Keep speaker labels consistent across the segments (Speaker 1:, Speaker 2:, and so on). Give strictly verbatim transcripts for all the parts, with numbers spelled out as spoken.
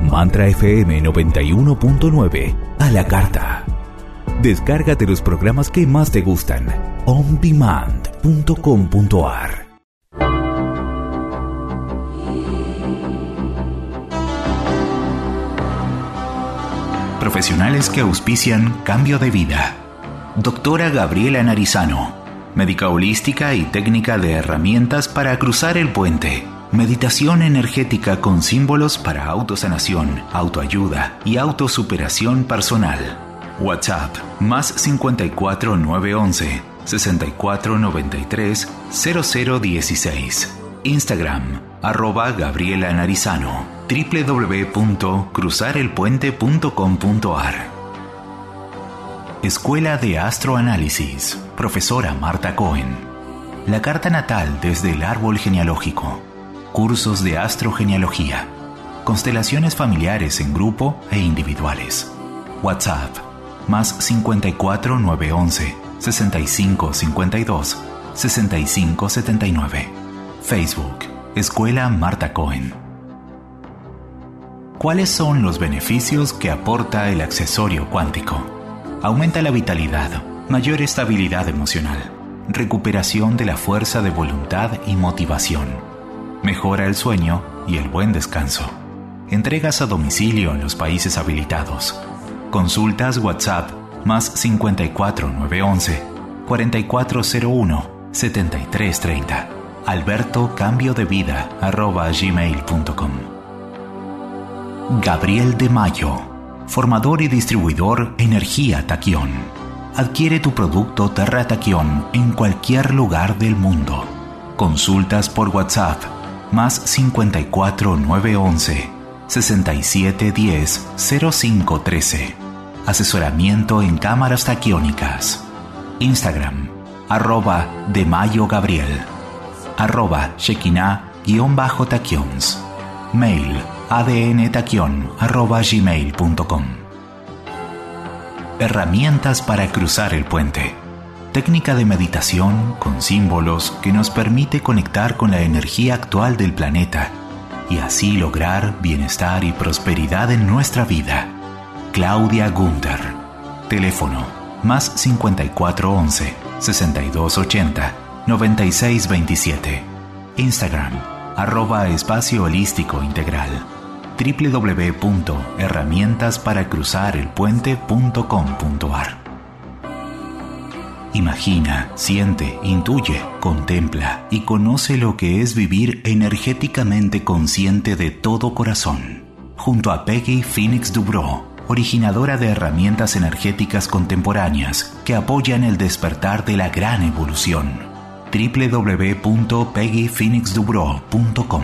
Speaker 1: Mantra F M noventa y uno punto nueve a la carta. Descárgate los programas que más te gustan. on demand punto com punto a r.
Speaker 2: Profesionales que auspician Cambio de Vida. Doctora Gabriela Narizano, médica holística y técnica de herramientas para cruzar el puente. Meditación energética con símbolos para autosanación, autoayuda y autosuperación personal. WhatsApp más cincuenta y cuatro nueve once sesenta y cuatro noventa y tres cero cero dieciséis. Instagram arroba Gabriela Narizano. doble u doble u doble u punto cruzar el puente punto com punto a r. Escuela de Astroanálisis. Profesora Marta Cohen. La carta natal desde el árbol genealógico. Cursos de astrogenealogía. Constelaciones familiares en grupo e individuales. WhatsApp más cincuenta y cuatro nueve once sesenta y cinco cincuenta y dos sesenta y cinco setenta y nueve. Facebook Escuela Marta Cohen. ¿Cuáles son los beneficios que aporta el accesorio cuántico? Aumenta la vitalidad, mayor estabilidad emocional, recuperación de la fuerza de voluntad y motivación, mejora el sueño y el buen descanso. Entregas a domicilio en los países habilitados. Consultas WhatsApp más cincuenta y cuatro nueve once cuarenta y cuatro cero uno setenta y tres treinta. Alberto Cambio de Vida arroba gmail punto com. Gabriel de Mayo, formador y distribuidor Energía Taquión. Adquiere tu producto Terra Taquión en cualquier lugar del mundo. Consultas por WhatsApp más cincuenta y cuatro nueve once sesenta y siete diez cero cinco trece. Asesoramiento en cámaras taquiónicas. Instagram arroba de Mayo Gabriel. Arroba Shekinah guión bajo taquions. Mail adntaquion arroba gmail punto com. Herramientas para cruzar el puente. Técnica de meditación con símbolos que nos permite conectar con la energía actual del planeta y así lograr bienestar y prosperidad en nuestra vida. Claudia Gunther. Teléfono más cincuenta y cuatro once sesenta y dos ochenta noventa y seis veintisiete. Instagram arroba Espacio Holístico Integral. doble u doble u doble u punto herramientas para cruzar el puente punto com punto a r. Imagina, siente, intuye, contempla y conoce lo que es vivir energéticamente consciente de todo corazón. Junto a Peggy Phoenix Dubrow, originadora de herramientas energéticas contemporáneas que apoyan el despertar de la gran evolución. doble u doble u doble u punto peggy phoenix dubrow punto com.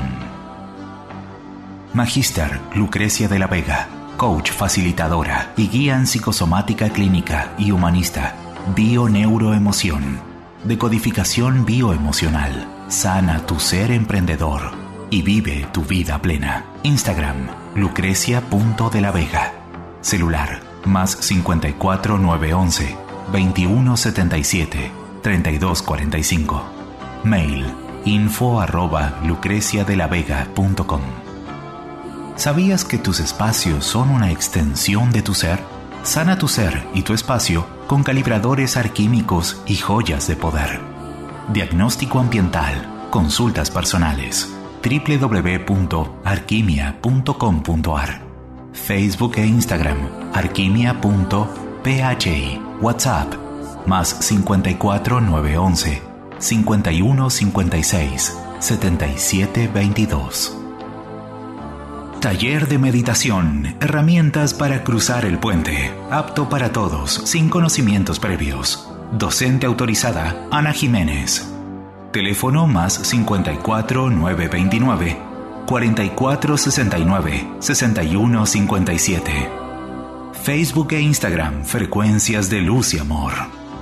Speaker 2: Magíster Lucrecia de la Vega, coach facilitadora y guía en psicosomática clínica y humanista, bio-neuroemoción, decodificación bioemocional, sana tu ser emprendedor y vive tu vida plena. Instagram lucrecia punto de la vega. Celular más cincuenta y cuatro nueve once veintiuno setenta y siete treinta y dos cuarenta y cinco. Mail info arroba lucrecia de la vega punto com. ¿Sabías que tus espacios son una extensión de tu ser? Sana tu ser y tu espacio con calibradores alquímicos y joyas de poder. Diagnóstico ambiental, consultas personales. doble u doble u doble u punto alquimia punto com punto a r. Facebook e Instagram alquimia punto p h i. WhatsApp más cincuenta y cuatro nueve once cincuenta y uno cincuenta y seis setenta y siete veintidós. Taller de meditación, herramientas para cruzar el puente, apto para todos, sin conocimientos previos. Docente autorizada, Ana Jiménez. Teléfono más cincuenta y cuatro nueve veintinueve cuarenta y cuatro sesenta y nueve sesenta y uno cincuenta y siete. Facebook e Instagram, Frecuencias de Luz y Amor.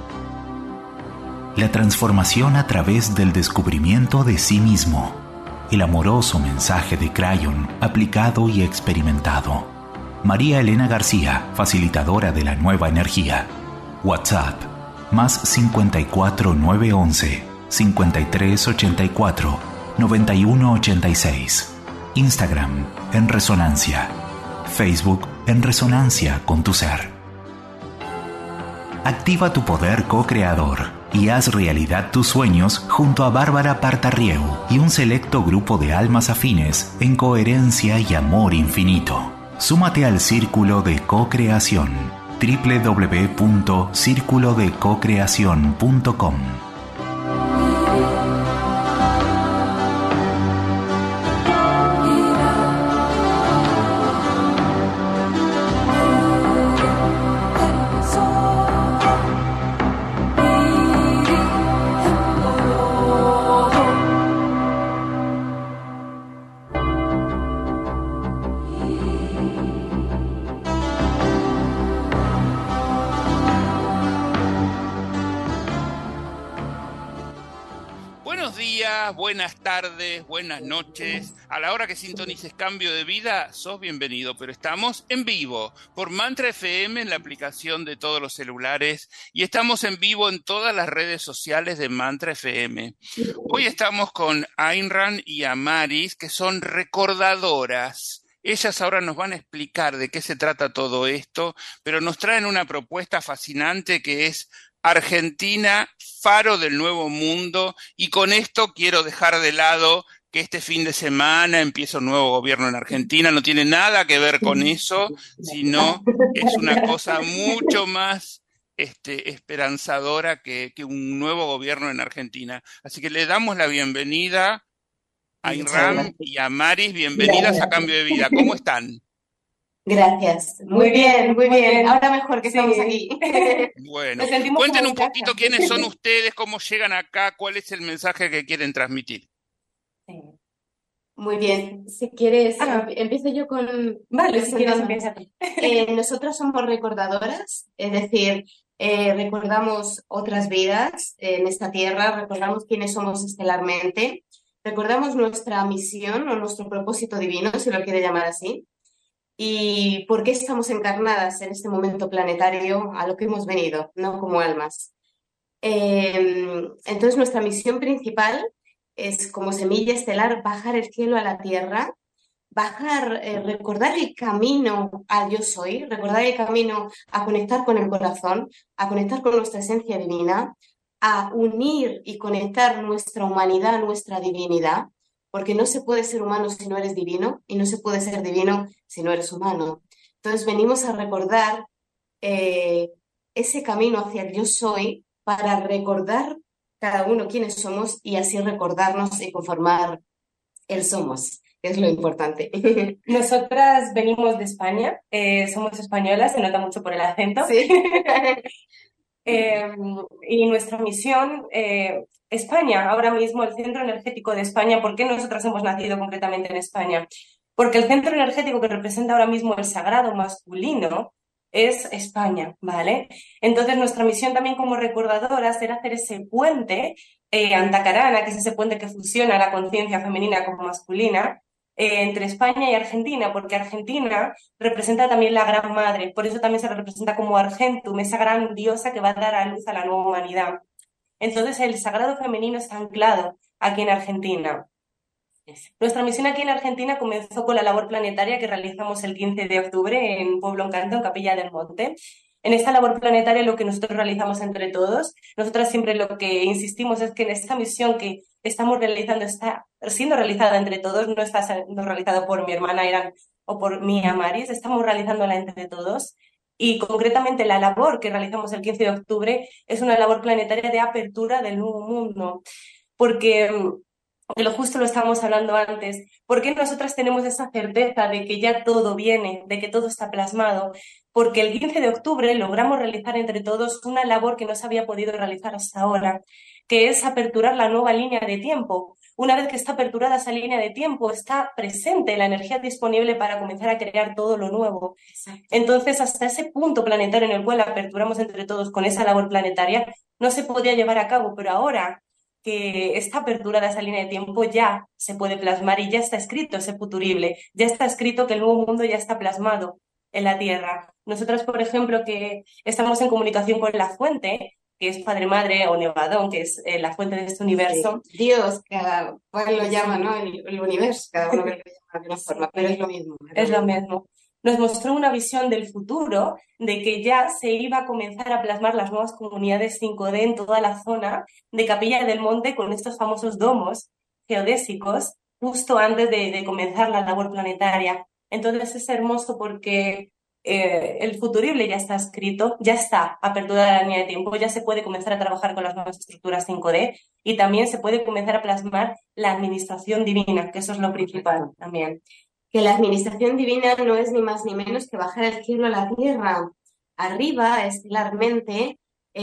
Speaker 2: La transformación a través del descubrimiento de sí mismo. El amoroso mensaje de Crayon, aplicado y experimentado. María Elena García, facilitadora de la nueva energía. WhatsApp, más cincuenta y cuatro nueve once cincuenta y tres ochenta y cuatro noventa y uno ochenta y seis. Instagram, en resonancia. Facebook en resonancia con tu ser. Activa tu poder co-creador y haz realidad tus sueños junto a Bárbara Partarrieu y un selecto grupo de almas afines en coherencia y amor infinito. Súmate al Círculo de Co-Creación. doble u doble u doble u punto círculo de co creación punto com.
Speaker 3: Buenas tardes, buenas noches. A la hora que sintonices Cambio de Vida, sos bienvenido, pero estamos en vivo por Mantra F M en la aplicación de todos los celulares y estamos en vivo en todas las redes sociales de Mantra F M. Hoy estamos con Ayn Rand y Amaris, que son recordadoras. Ellas ahora nos van a explicar de qué se trata todo esto, pero nos traen una propuesta fascinante que es Argentina, faro del nuevo mundo, y con esto quiero dejar de lado que este fin de semana empieza un nuevo gobierno en Argentina. No tiene nada que ver con eso, sino es una cosa mucho más este, esperanzadora que, que un nuevo gobierno en Argentina. Así que le damos la bienvenida a Ayn Rand y a Amaris. Bienvenidas a Cambio de Vida. ¿Cómo están?
Speaker 4: Gracias. Muy bien, muy bien. Ahora mejor que estamos aquí.
Speaker 3: Bueno, cuenten un poquito quiénes son ustedes, cómo llegan acá, cuál es el mensaje que quieren transmitir.
Speaker 4: Muy bien. Si quieres, ah, empiezo yo con...
Speaker 5: Vale, si quieres, empieza.
Speaker 4: Eh, nosotros somos recordadoras, es decir, eh, recordamos otras vidas en esta tierra, recordamos quiénes somos estelarmente, recordamos nuestra misión o nuestro propósito divino, si lo quiere llamar así. Y por qué estamos encarnadas en este momento planetario a lo que hemos venido, ¿no? Como almas. Eh, entonces, nuestra misión principal es, como semilla estelar, bajar el cielo a la tierra, bajar, eh, recordar el camino al yo soy, recordar el camino a conectar con el corazón, a conectar con nuestra esencia divina, a unir y conectar nuestra humanidad, nuestra divinidad. Porque no se puede ser humano si no eres divino y no se puede ser divino si no eres humano. Entonces venimos a recordar eh, ese camino hacia el yo soy para recordar cada uno quiénes somos y así recordarnos y conformar el somos, que es lo importante.
Speaker 5: Nosotras venimos de España, eh, somos españolas, se nota mucho por el acento.
Speaker 4: Sí.
Speaker 5: eh, y nuestra misión... Eh, España, ahora mismo el centro energético de España, ¿por qué nosotras hemos nacido concretamente en España? Porque el centro energético que representa ahora mismo el sagrado masculino es España, ¿vale? Entonces nuestra misión también como recordadoras era hacer ese puente eh, Antacarana, que es ese puente que fusiona la conciencia femenina como masculina, eh, entre España y Argentina, porque Argentina representa también la gran madre, por eso también se representa como Argentum, esa gran diosa que va a dar a luz a la nueva humanidad. Entonces el sagrado femenino está anclado aquí en Argentina. Nuestra misión aquí en Argentina comenzó con la labor planetaria que realizamos el quince de octubre en Pueblo Encanto, en Capilla del Monte. En esta labor planetaria lo que nosotros realizamos entre todos, nosotras siempre lo que insistimos es que en esta misión que estamos realizando está siendo realizada entre todos, no está siendo realizada por mi hermana Eran o por mi Amaris, estamos realizándola entre todos. Y concretamente la labor que realizamos el quince de octubre es una labor planetaria de apertura del nuevo mundo, porque, de lo justo lo estábamos hablando antes, porque nosotras tenemos esa certeza de que ya todo viene, de que todo está plasmado, porque el quince de octubre logramos realizar entre todos una labor que no se había podido realizar hasta ahora, que es aperturar la nueva línea de tiempo. Una vez que está aperturada esa línea de tiempo, está presente la energía disponible para comenzar a crear todo lo nuevo. Exacto. Entonces, hasta ese punto planetario en el cual aperturamos entre todos con esa labor planetaria, no se podía llevar a cabo, pero ahora que está aperturada esa línea de tiempo, ya se puede plasmar y ya está escrito ese futurible, ya está escrito que el nuevo mundo ya está plasmado en la Tierra. Nosotras, por ejemplo, que estamos en comunicación con la fuente, que es Padre Madre o Nevadón, que es eh, la fuente de este universo.
Speaker 4: Sí. Dios, cada cual lo llama, ¿no? El, el universo, cada uno que lo llama de una forma, pero es lo mismo.
Speaker 5: Es lo mismo. nos mostró una visión del futuro, de que ya se iba a comenzar a plasmar las nuevas comunidades cinco D en toda la zona de Capilla del Monte con estos famosos domos geodésicos justo antes de, de comenzar la labor planetaria. Entonces es hermoso porque eh, el futurible ya está escrito, ya está apertura de la línea de tiempo, ya se puede comenzar a trabajar con las nuevas estructuras cinco D y también se puede comenzar a plasmar la administración divina, que eso es lo principal también.
Speaker 4: Que la administración divina no es ni más ni menos que bajar el cielo a la tierra. Arriba, estelarmente,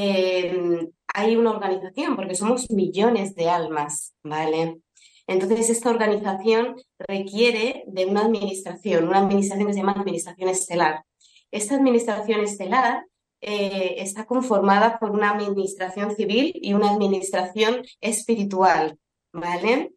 Speaker 4: eh, hay una organización, porque somos millones de almas, ¿vale? Entonces, esta organización requiere de una administración, una administración que se llama administración estelar. Esta administración estelar eh, está conformada por una administración civil y una administración espiritual, ¿vale?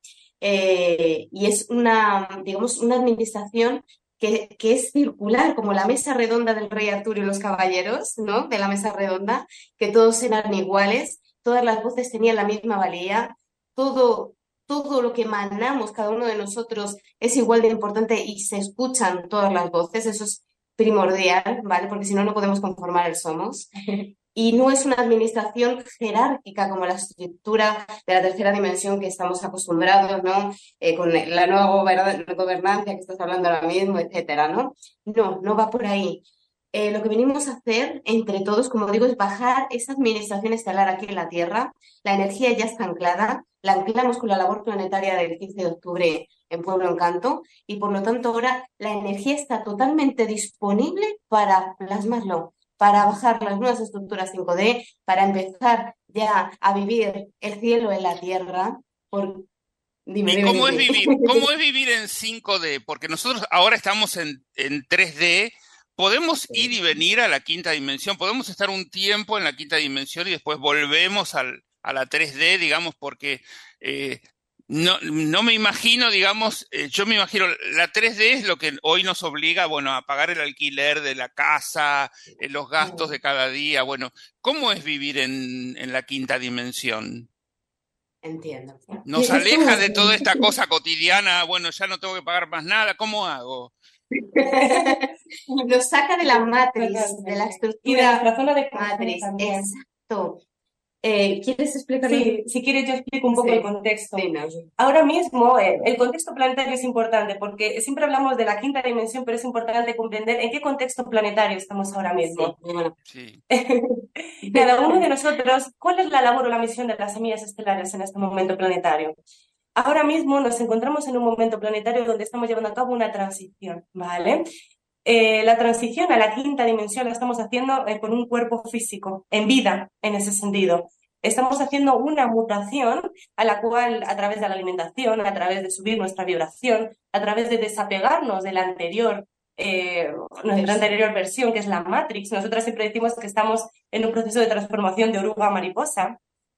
Speaker 4: Eh, y es una, digamos, una administración que, que es circular, como la mesa redonda del rey Arturo y los caballeros, ¿no? De la mesa redonda, que todos eran iguales, todas las voces tenían la misma valía, todo, todo lo que emanamos cada uno de nosotros es igual de importante y se escuchan todas las voces, eso es primordial, ¿vale? Porque si no, no podemos conformar el somos. Y no es una administración jerárquica como la estructura de la tercera dimensión que estamos acostumbrados, ¿no? Eh, con la nueva gober- gobernanza que estás hablando ahora mismo, etcétera, ¿no? No, no va por ahí. Eh, lo que venimos a hacer entre todos, como digo, es bajar esa administración estelar aquí en la Tierra. La energía ya está anclada, la anclamos con la labor planetaria del quince de octubre en Pueblo Encanto y por lo tanto ahora la energía está totalmente disponible para plasmarlo, para bajar las nuevas estructuras cinco D, para empezar ya a vivir el cielo en la tierra. Por... Dime,
Speaker 3: ¿Y
Speaker 4: dime,
Speaker 3: cómo
Speaker 4: dime.
Speaker 3: es vivir? ¿Cómo es vivir en cinco D? Porque nosotros ahora estamos en, en tres D, podemos ir y venir a la quinta dimensión, podemos estar un tiempo en la quinta dimensión y después volvemos al, a la tres D, digamos, porque eh, no, no me imagino, digamos, eh, yo me imagino, la tres D es lo que hoy nos obliga, bueno, a pagar el alquiler de la casa, eh, los gastos de cada día, bueno, ¿cómo es vivir en, en la quinta dimensión?
Speaker 4: Entiendo.
Speaker 3: Nos aleja de toda esta cosa cotidiana, bueno, ya no tengo que pagar más nada, ¿cómo hago?
Speaker 4: Nos saca de la matriz, de la estructura
Speaker 5: y de nuestra zona de
Speaker 4: matriz.
Speaker 5: también.
Speaker 4: Exacto. Eh, ¿Quieres explicar?
Speaker 5: Sí, si quieres yo explico un poco
Speaker 4: Sí.
Speaker 5: el contexto.
Speaker 4: Sí, no.
Speaker 5: Ahora mismo eh, el contexto planetario es importante porque siempre hablamos de la quinta dimensión, pero es importante comprender en qué contexto planetario estamos ahora mismo.
Speaker 4: Sí, bueno.
Speaker 3: Sí.
Speaker 5: Cada uno de nosotros, ¿cuál es la labor o la misión de las semillas estelares en este momento planetario? Ahora mismo nos encontramos en un momento planetario donde estamos llevando a cabo una transición, ¿vale? Eh, la transición a la quinta dimensión la estamos haciendo eh, con un cuerpo físico, en vida, en ese sentido. Estamos haciendo una mutación a la cual, a través de la alimentación, a través de subir nuestra vibración, a través de desapegarnos de la anterior, eh, nuestra anterior versión, que es la Matrix. Nosotras siempre decimos que estamos en un proceso de transformación de oruga a mariposa.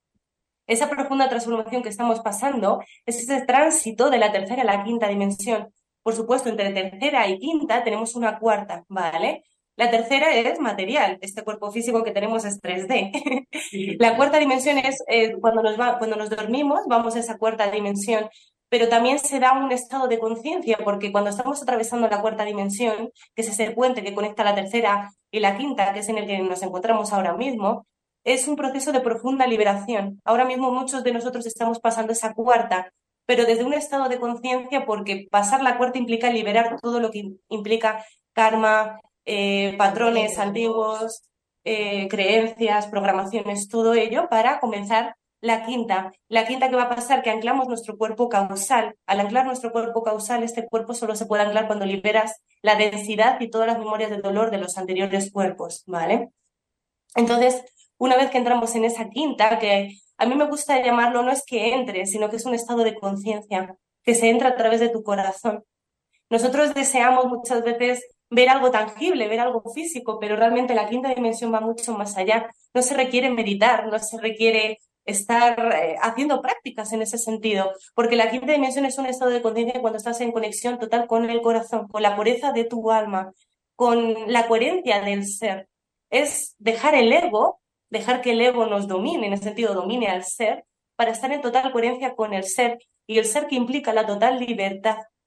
Speaker 5: Esa profunda transformación que estamos pasando es ese tránsito de la tercera a la quinta dimensión. Por supuesto, entre tercera y quinta tenemos una cuarta, ¿vale? La tercera es material, este cuerpo físico que tenemos es tres D. La cuarta dimensión es eh, cuando, nos va, cuando nos dormimos, vamos a esa cuarta dimensión, pero también se da un estado de conciencia, porque cuando estamos atravesando la cuarta dimensión, que es ese puente que conecta la tercera y la quinta, que es en el que nos encontramos ahora mismo, es un proceso de profunda liberación. Ahora mismo muchos de nosotros estamos pasando esa cuarta, pero desde un estado de conciencia, porque pasar la cuarta implica liberar todo lo que implica karma, eh, patrones antiguos, eh, creencias, programaciones, todo ello, para comenzar la quinta. La quinta que va a pasar, que anclamos nuestro cuerpo causal. Al anclar nuestro cuerpo causal, este cuerpo solo se puede anclar cuando liberas la densidad y todas las memorias de dolor de los anteriores cuerpos, ¿vale? Entonces, una vez que entramos en esa quinta, que a mí me gusta llamarlo, no es que entres, sino que es un estado de conciencia, que se entra a través de tu corazón. Nosotros deseamos muchas veces ver algo tangible, ver algo físico, pero realmente la quinta dimensión va mucho más allá. No se requiere meditar, no se requiere estar eh, haciendo prácticas en ese sentido, porque la quinta dimensión es un estado de conciencia cuando estás en conexión total con el corazón, con la pureza de tu alma, con la coherencia del ser. Es dejar el ego, dejar que el ego nos domine, en el sentido domine al ser, para estar en total coherencia con el ser, y el ser que implica la total libertad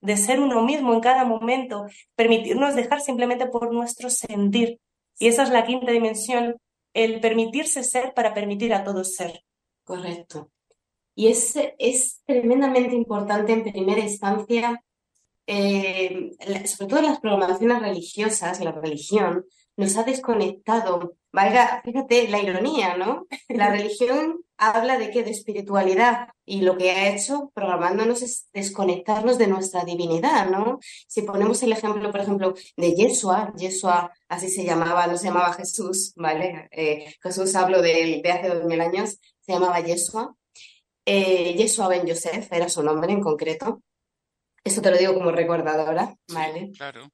Speaker 5: de ser uno mismo en cada momento, permitirnos dejar simplemente por nuestro sentir. Y esa es la quinta dimensión, el permitirse ser para permitir a todos ser.
Speaker 4: Correcto. Y es, es tremendamente importante en primera instancia, eh, sobre todo en las programaciones religiosas, la religión nos ha desconectado. Valga, fíjate la ironía, ¿no? La religión habla de qué, de espiritualidad, y lo que ha hecho programándonos es desconectarnos de nuestra divinidad, ¿no? Si ponemos el ejemplo, por ejemplo, de Yeshua, Yeshua así se llamaba, no se llamaba Jesús, ¿vale? Eh, Jesús hablo de, de hace dos mil años, se llamaba Yeshua. Eh, Yeshua ben Yosef era su nombre en concreto. Eso te lo digo como recordadora, ¿vale?
Speaker 3: Sí, claro.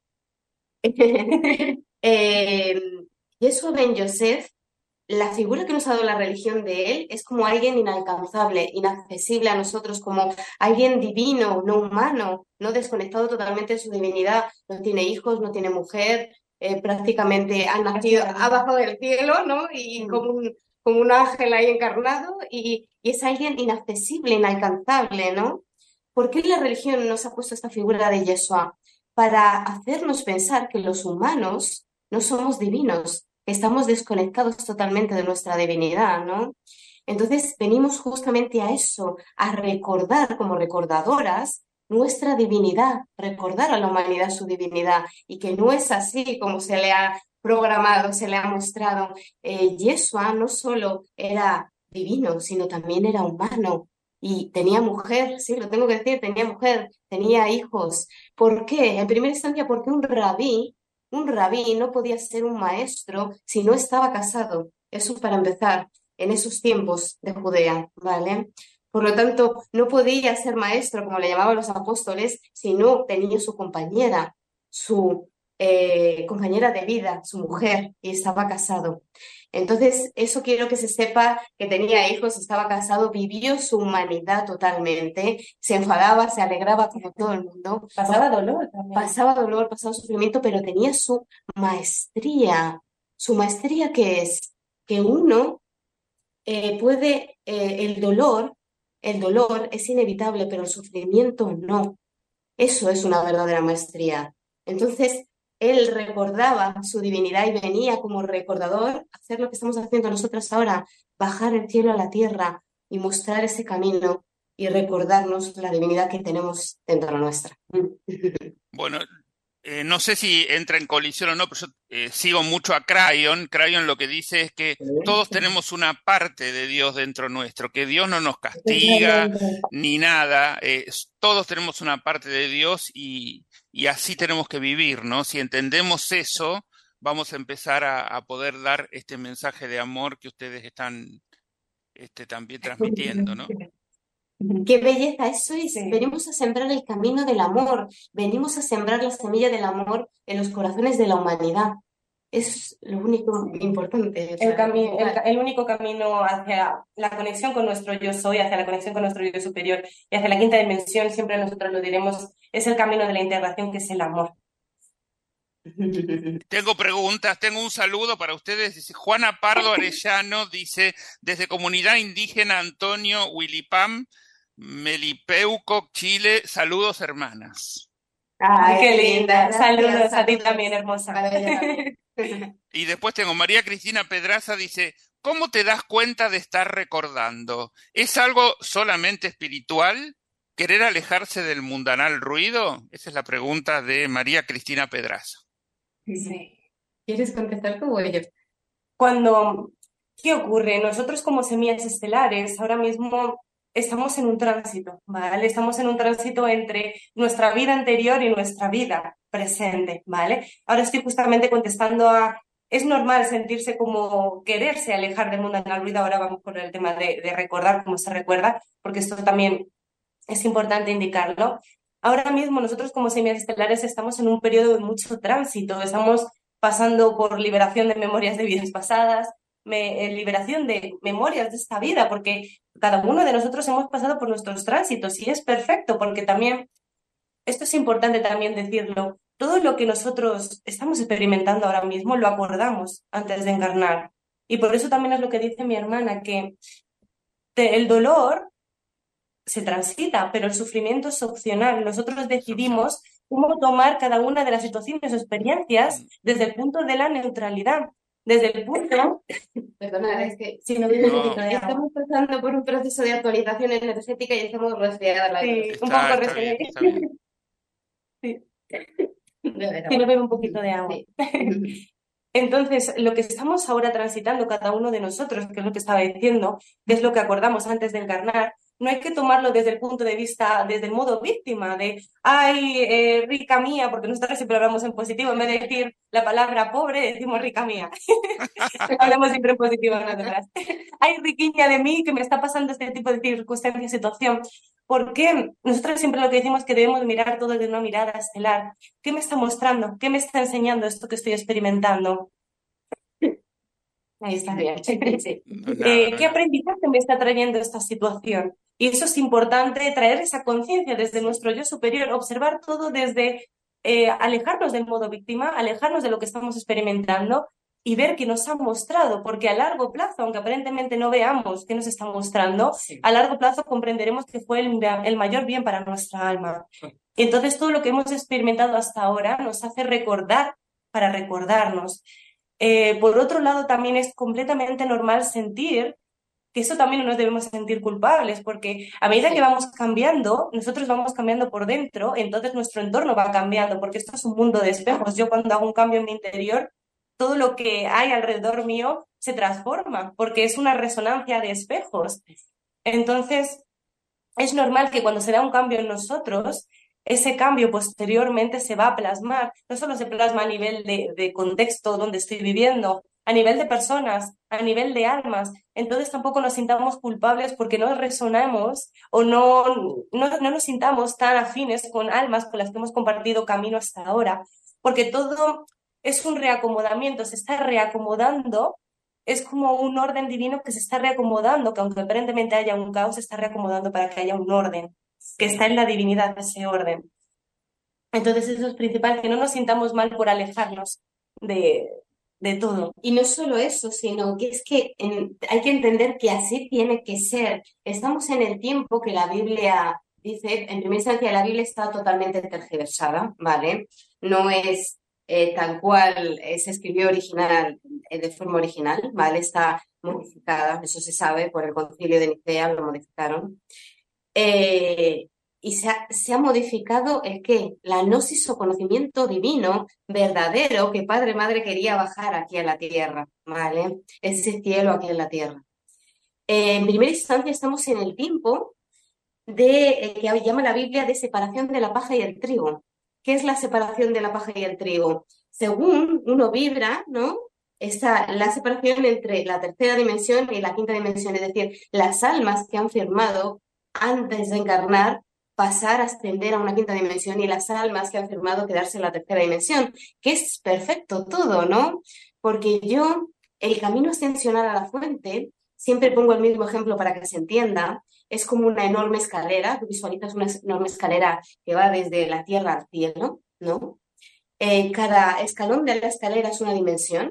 Speaker 4: eh, Yeshua ben Yosef, la figura que nos ha dado la religión de él es como alguien inalcanzable, inaccesible a nosotros, como alguien divino, no humano, no desconectado totalmente de su divinidad. No tiene hijos, no tiene mujer, eh, prácticamente ha nacido, ha bajado del cielo, ¿no? Y como un, como un ángel ahí encarnado, y, y es alguien inaccesible, inalcanzable, ¿no? ¿Por qué la religión nos ha puesto esta figura de Yeshua? Para hacernos pensar que los humanos no somos divinos, que estamos desconectados totalmente de nuestra divinidad, ¿no? Entonces venimos justamente a eso, a recordar como recordadoras nuestra divinidad, recordar a la humanidad su divinidad, y que no es así como se le ha programado, se le ha mostrado. Eh, Yeshua no solo era divino, sino también era humano. Y tenía mujer, sí, lo tengo que decir, tenía mujer, tenía hijos. ¿Por qué? En primera instancia, porque un rabí, un rabí no podía ser un maestro si no estaba casado. Eso para empezar, en esos tiempos de Judea, ¿vale? Por lo tanto, no podía ser maestro, como le llamaban los apóstoles, si no tenía su compañera, su eh, compañera de vida, su mujer, y estaba casado. Entonces, eso quiero que se sepa, que tenía hijos, estaba casado, vivió su humanidad totalmente, se enfadaba, se alegraba como todo el mundo.
Speaker 5: Pasaba dolor también.
Speaker 4: Pasaba dolor, pasaba sufrimiento, pero tenía su maestría. ¿Su maestría qué es? Que uno eh, puede, eh, el dolor, el dolor es inevitable, pero el sufrimiento no. Eso es una verdadera maestría. Entonces, él recordaba su divinidad y venía como recordador a hacer lo que estamos haciendo nosotros ahora, bajar el cielo a la tierra y mostrar ese camino y recordarnos la divinidad que tenemos dentro nuestra.
Speaker 3: Bueno, eh, no sé si entra en colisión o no, pero yo eh, sigo mucho a Crayon. Crayon lo que dice es que todos tenemos una parte de Dios dentro nuestro, que Dios no nos castiga ni nada, eh, todos tenemos una parte de Dios y, y así tenemos que vivir, ¿no? Si entendemos eso, vamos a empezar a, a poder dar este mensaje de amor que ustedes están este, también transmitiendo, ¿no?
Speaker 4: ¡Qué belleza! Eso es,
Speaker 5: Sí.
Speaker 4: venimos a sembrar el camino del amor, venimos a sembrar la semilla del amor en los corazones de la humanidad. Es lo único importante. O sea,
Speaker 5: El, cami- el, ca- el único camino hacia la conexión con nuestro yo soy, hacia la conexión con nuestro yo superior y hacia la quinta dimensión, siempre nosotros lo diremos, es el camino de la integración, que es el amor.
Speaker 3: Tengo preguntas, tengo un saludo para ustedes. Dice Juana Pardo Arellano, dice, desde Comunidad Indígena Antonio Huilipam, Melipeuco, Chile, saludos hermanas.
Speaker 4: Ay,
Speaker 5: Qué linda.
Speaker 4: gracias,
Speaker 5: Saludos a ti
Speaker 4: saludos.
Speaker 5: también, hermosa.
Speaker 4: Para ella también.
Speaker 3: Y después tengo María Cristina Pedraza, dice, ¿cómo te das cuenta de estar recordando? ¿Es algo solamente espiritual? ¿Querer alejarse del mundanal ruido? Esa es la pregunta de María Cristina Pedraza.
Speaker 5: Sí.
Speaker 4: ¿Quieres contestar tú o yo?
Speaker 5: Cuando, ¿qué ocurre? Nosotros como semillas estelares ahora mismo estamos en un tránsito, ¿vale? Estamos en un tránsito entre nuestra vida anterior y nuestra vida presente, ¿vale? Ahora estoy justamente contestando a, es normal sentirse como quererse alejar del mundo del ruido. Ahora vamos por el tema de, de recordar cómo se recuerda, porque esto también es importante indicarlo. Ahora mismo nosotros como semillas estelares estamos en un periodo de mucho tránsito, estamos pasando por liberación de memorias de vidas pasadas, me, eh, liberación de memorias de esta vida, porque cada uno de nosotros hemos pasado por nuestros tránsitos y es perfecto, porque también, esto es importante también decirlo, todo lo que nosotros estamos experimentando ahora mismo lo acordamos antes de encarnar. Y por eso también es lo que dice mi hermana, que te, el dolor se transita, pero el sufrimiento es opcional. Nosotros decidimos cómo tomar cada una de las situaciones o experiencias desde el punto de la neutralidad, desde el punto...
Speaker 4: Perdona, es que
Speaker 5: si no,
Speaker 3: No.
Speaker 4: estamos pasando por un proceso de actualización energética y estamos resfriadas la
Speaker 5: Sí,
Speaker 3: Está,
Speaker 5: un poco
Speaker 3: está
Speaker 5: resfriada.
Speaker 3: bien, está bien.
Speaker 5: Sí.
Speaker 4: De verdad.
Speaker 5: Si no bebe un poquito de agua.
Speaker 4: Sí.
Speaker 5: Entonces, lo que estamos ahora transitando cada uno de nosotros, que es lo que estaba diciendo, que es lo que acordamos antes de encarnar, no hay que tomarlo desde el punto de vista, desde el modo víctima, de, ay, eh, rica mía, porque nosotros siempre hablamos en positivo, en vez de decir la palabra pobre, decimos rica mía. Hablamos siempre en positivo nosotras. Ay, riquiña de mí, que me está pasando este tipo de circunstancia, situación. Porque nosotros siempre lo que decimos es que debemos mirar todo desde una mirada estelar. ¿Qué me está mostrando? ¿Qué me está enseñando esto que estoy experimentando? Ahí está.
Speaker 4: Bien. Sí.
Speaker 3: No es
Speaker 5: Eh,
Speaker 3: nada, no
Speaker 5: ¿Qué
Speaker 3: es nada.
Speaker 5: aprendizaje me está trayendo esta situación? Y eso es importante, traer esa conciencia desde nuestro yo superior, observar todo desde eh, alejarnos del modo víctima, alejarnos de lo que estamos experimentando y ver qué nos ha mostrado, porque a largo plazo, aunque aparentemente no veamos qué nos está mostrando,
Speaker 4: Sí.
Speaker 5: a largo plazo comprenderemos que fue el, el mayor bien para nuestra alma. Y entonces todo lo que hemos experimentado hasta ahora nos hace recordar para recordarnos. Eh, por otro lado, también es completamente normal sentir que eso también no nos debemos sentir culpables, porque a medida
Speaker 4: Sí.
Speaker 5: que vamos cambiando, nosotros vamos cambiando por dentro, entonces nuestro entorno va cambiando, porque esto es un mundo de espejos. Yo cuando hago un cambio en mi interior, todo lo que hay alrededor mío se transforma, porque es una resonancia de espejos. Entonces, es normal que cuando se da un cambio en nosotros, ese cambio posteriormente se va a plasmar, no solo se plasma a nivel de, de contexto donde estoy viviendo, a nivel de personas, a nivel de almas. Entonces tampoco nos sintamos culpables porque no resonamos o no, no, no nos sintamos tan afines con almas con las que hemos compartido camino hasta ahora, porque todo es un reacomodamiento, se está reacomodando. Es como un orden divino que se está reacomodando, que aunque aparentemente haya un caos, se está reacomodando para que haya un orden, que está en la divinidad ese orden. Entonces eso es principal, que no nos sintamos mal por alejarnos de, de todo.
Speaker 4: Y no solo eso, sino que es que en- hay que entender que así tiene que ser. Estamos en el tiempo que la Biblia dice, en primera instancia la Biblia está totalmente tergiversada, ¿vale? No es eh, tal cual eh, se escribió original, eh, de forma original, ¿vale? Está modificada, eso se sabe, por el Concilio de Nicea lo modificaron. Eh, y se ha, se ha modificado el qué, la gnosis o conocimiento divino verdadero que Padre Madre quería bajar aquí a la tierra, ¿vale? Ese cielo aquí en la tierra. Eh, en primera instancia estamos en el tiempo de eh, que llama la Biblia de separación de la paja y el trigo. ¿Qué es la separación de la paja y el trigo? Según uno vibra, ¿no? Está la separación entre la tercera dimensión y la quinta dimensión, es decir, las almas que han firmado antes de encarnar pasar a ascender a una quinta dimensión y las almas que han firmado quedarse en la tercera dimensión, que es perfecto todo, ¿no? Porque yo, el camino ascensional a la fuente, siempre pongo el mismo ejemplo para que se entienda, es como una enorme escalera, tú visualizas una enorme escalera que va desde la tierra al cielo, ¿no? Eh, cada escalón de la escalera es una dimensión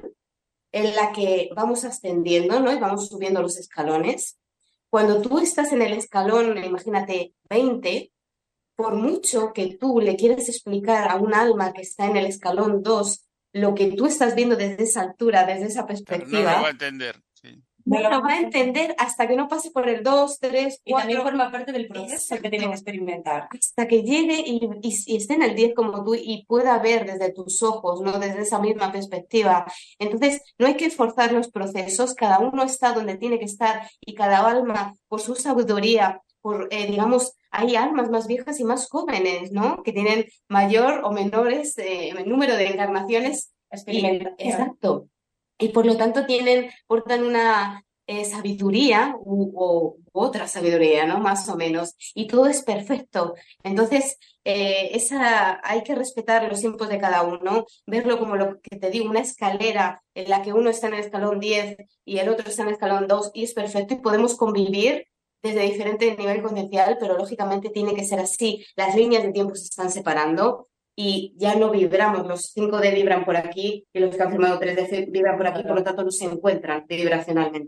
Speaker 4: en la que vamos ascendiendo, ¿no? Y vamos subiendo los escalones. Cuando tú estás en el escalón, imagínate, veinte, por mucho que tú le quieras explicar a un alma que está en el escalón dos lo que tú estás viendo desde esa altura, desde esa
Speaker 3: Claro,
Speaker 4: perspectiva,
Speaker 3: no lo va a entender. Sí.
Speaker 4: no lo va a entender hasta que no pase por el dos, tres,
Speaker 5: Y también
Speaker 4: cuatro,
Speaker 5: forma parte del proceso que tienen que experimentar.
Speaker 4: hasta que llegue y, y, y esté en el diez como tú y pueda ver desde tus ojos, ¿no? Desde esa misma perspectiva. Entonces, no hay que forzar los procesos, cada uno está donde tiene que estar y cada alma, por su sabiduría, por, eh, digamos, hay almas más viejas y más jóvenes, ¿no? Que tienen mayor o menores eh, número de encarnaciones. Y,
Speaker 5: Experimentación.
Speaker 4: exacto. Y por lo tanto tienen, portan una eh, sabiduría u, u, u otra sabiduría, ¿no? Más o menos. Y todo es perfecto. Entonces, eh, esa, hay que respetar los tiempos de cada uno, verlo como lo que te digo, una escalera en la que uno está en el escalón diez y el otro está en el escalón dos y es perfecto y podemos convivir desde diferente nivel conciencial, pero lógicamente tiene que ser así. Las líneas de tiempo se están separando y ya no vibramos. Los cinco D vibran por aquí y los que han firmado tres D vibran por aquí, por lo tanto no se encuentran vibracionalmente.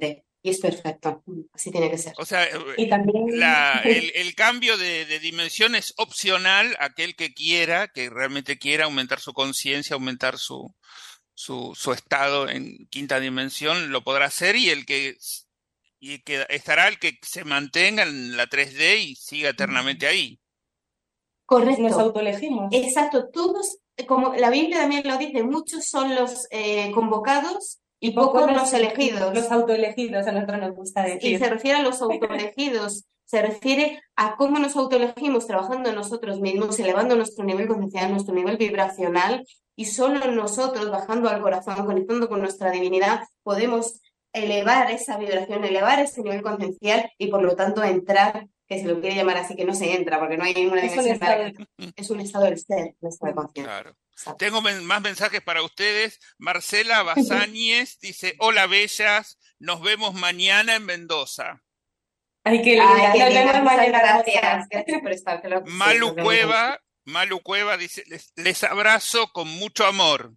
Speaker 4: y es perfecto, así tiene que ser.
Speaker 3: O sea,
Speaker 5: Y también...
Speaker 3: la, el, el cambio de, de dimensión es opcional, aquel que quiera, que realmente quiera aumentar su conciencia, aumentar su, su, su estado en quinta dimensión, lo podrá hacer, y el que, y que estará el que se mantenga en la tres D y siga eternamente ahí.
Speaker 4: Correcto.
Speaker 5: Nos autoelegimos.
Speaker 4: Exacto, todos, como la Biblia también lo dice, muchos son los eh, convocados y, y pocos, pocos los elegidos.
Speaker 5: Los autoelegidos, a nosotros nos gusta decir.
Speaker 4: Y se refiere a los autoelegidos, se refiere a cómo nos autoelegimos trabajando en nosotros mismos, elevando nuestro nivel conciencial, nuestro nivel vibracional, y solo nosotros, bajando al corazón, conectando con nuestra divinidad, podemos elevar esa vibración, elevar ese nivel conciencial y por lo tanto entrar, que se lo quiere llamar así, que no se entra, porque no hay ninguna
Speaker 5: es
Speaker 4: dimensión.
Speaker 5: Un estado de...
Speaker 4: Es un estado del ser, un estado de conciencia.
Speaker 3: Claro. Tengo men más mensajes para ustedes. Marcela Bazáñez dice, hola bellas, nos vemos mañana en Mendoza.
Speaker 5: Ay, qué linda.
Speaker 4: Ay, qué
Speaker 5: nos
Speaker 4: linda.
Speaker 5: vemos mañana.
Speaker 4: Gracias, gracias por estar. Claro que
Speaker 3: Malu
Speaker 4: sí,
Speaker 3: Cueva, Malu Cueva dice, les, les abrazo con mucho amor.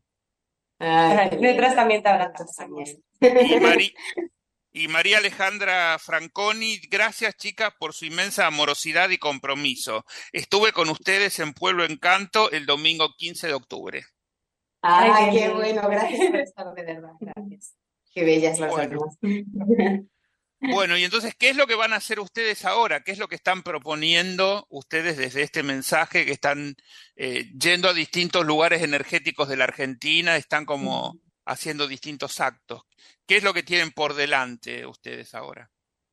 Speaker 5: Ay, nosotras también te abrazamos.
Speaker 3: Y, Mari y María Alejandra Franconi, gracias chicas por su inmensa amorosidad y compromiso. Estuve con ustedes en Pueblo Encanto el domingo quince de octubre.
Speaker 4: Ay, Ay qué bueno, gracias por estar, de verdad, gracias. Qué bellas las
Speaker 3: bueno.
Speaker 4: almas.
Speaker 3: Bueno, y entonces, ¿qué es lo que van a hacer ustedes ahora? ¿Qué es lo que están proponiendo ustedes desde este mensaje que están eh, yendo a distintos lugares energéticos de la Argentina, están como haciendo distintos actos? ¿Qué es lo que tienen por delante ustedes ahora?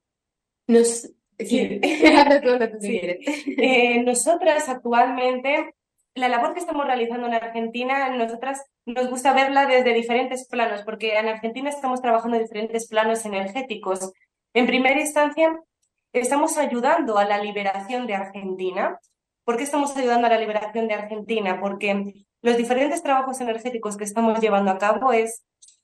Speaker 4: Nos... Sí.
Speaker 5: Sí. Eh, nosotras actualmente, la labor que estamos realizando en Argentina, nosotras nos gusta verla desde diferentes planos, porque en Argentina estamos trabajando en diferentes planos energéticos. En primera instancia, estamos ayudando a la liberación de Argentina. ¿Por qué estamos ayudando a la liberación de Argentina? Porque los diferentes trabajos energéticos que estamos llevando a cabo es...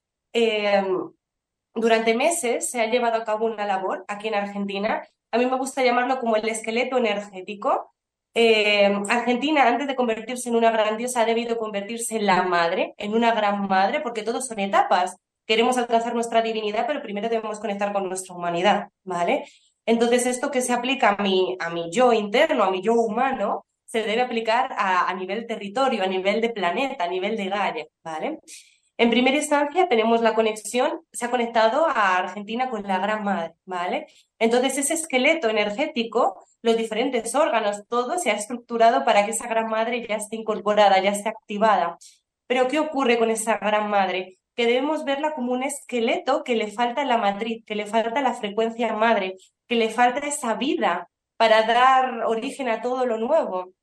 Speaker 5: Eh, durante meses se ha llevado a cabo una labor aquí en Argentina. A mí me gusta llamarlo como el esqueleto energético. Eh, Argentina, antes de convertirse en una gran diosa, ha debido convertirse en la madre, en una gran madre, porque todos son etapas. Queremos alcanzar nuestra divinidad, pero primero debemos conectar con nuestra humanidad, ¿vale? Entonces, esto que se aplica a mi, a mi yo interno, a mi yo humano, se debe aplicar a, a nivel territorio, a nivel de planeta, a nivel de Gaia, ¿vale? En primera instancia tenemos la conexión, se ha conectado a Argentina con la Gran Madre, ¿vale? Entonces ese esqueleto energético, los diferentes órganos, todo se ha estructurado para que esa Gran Madre ya esté incorporada, ya esté activada. Pero ¿qué ocurre con esa Gran Madre? Que debemos verla como un esqueleto que le falta la matriz, que le falta la frecuencia madre, que le falta esa vida para dar origen a todo lo nuevo.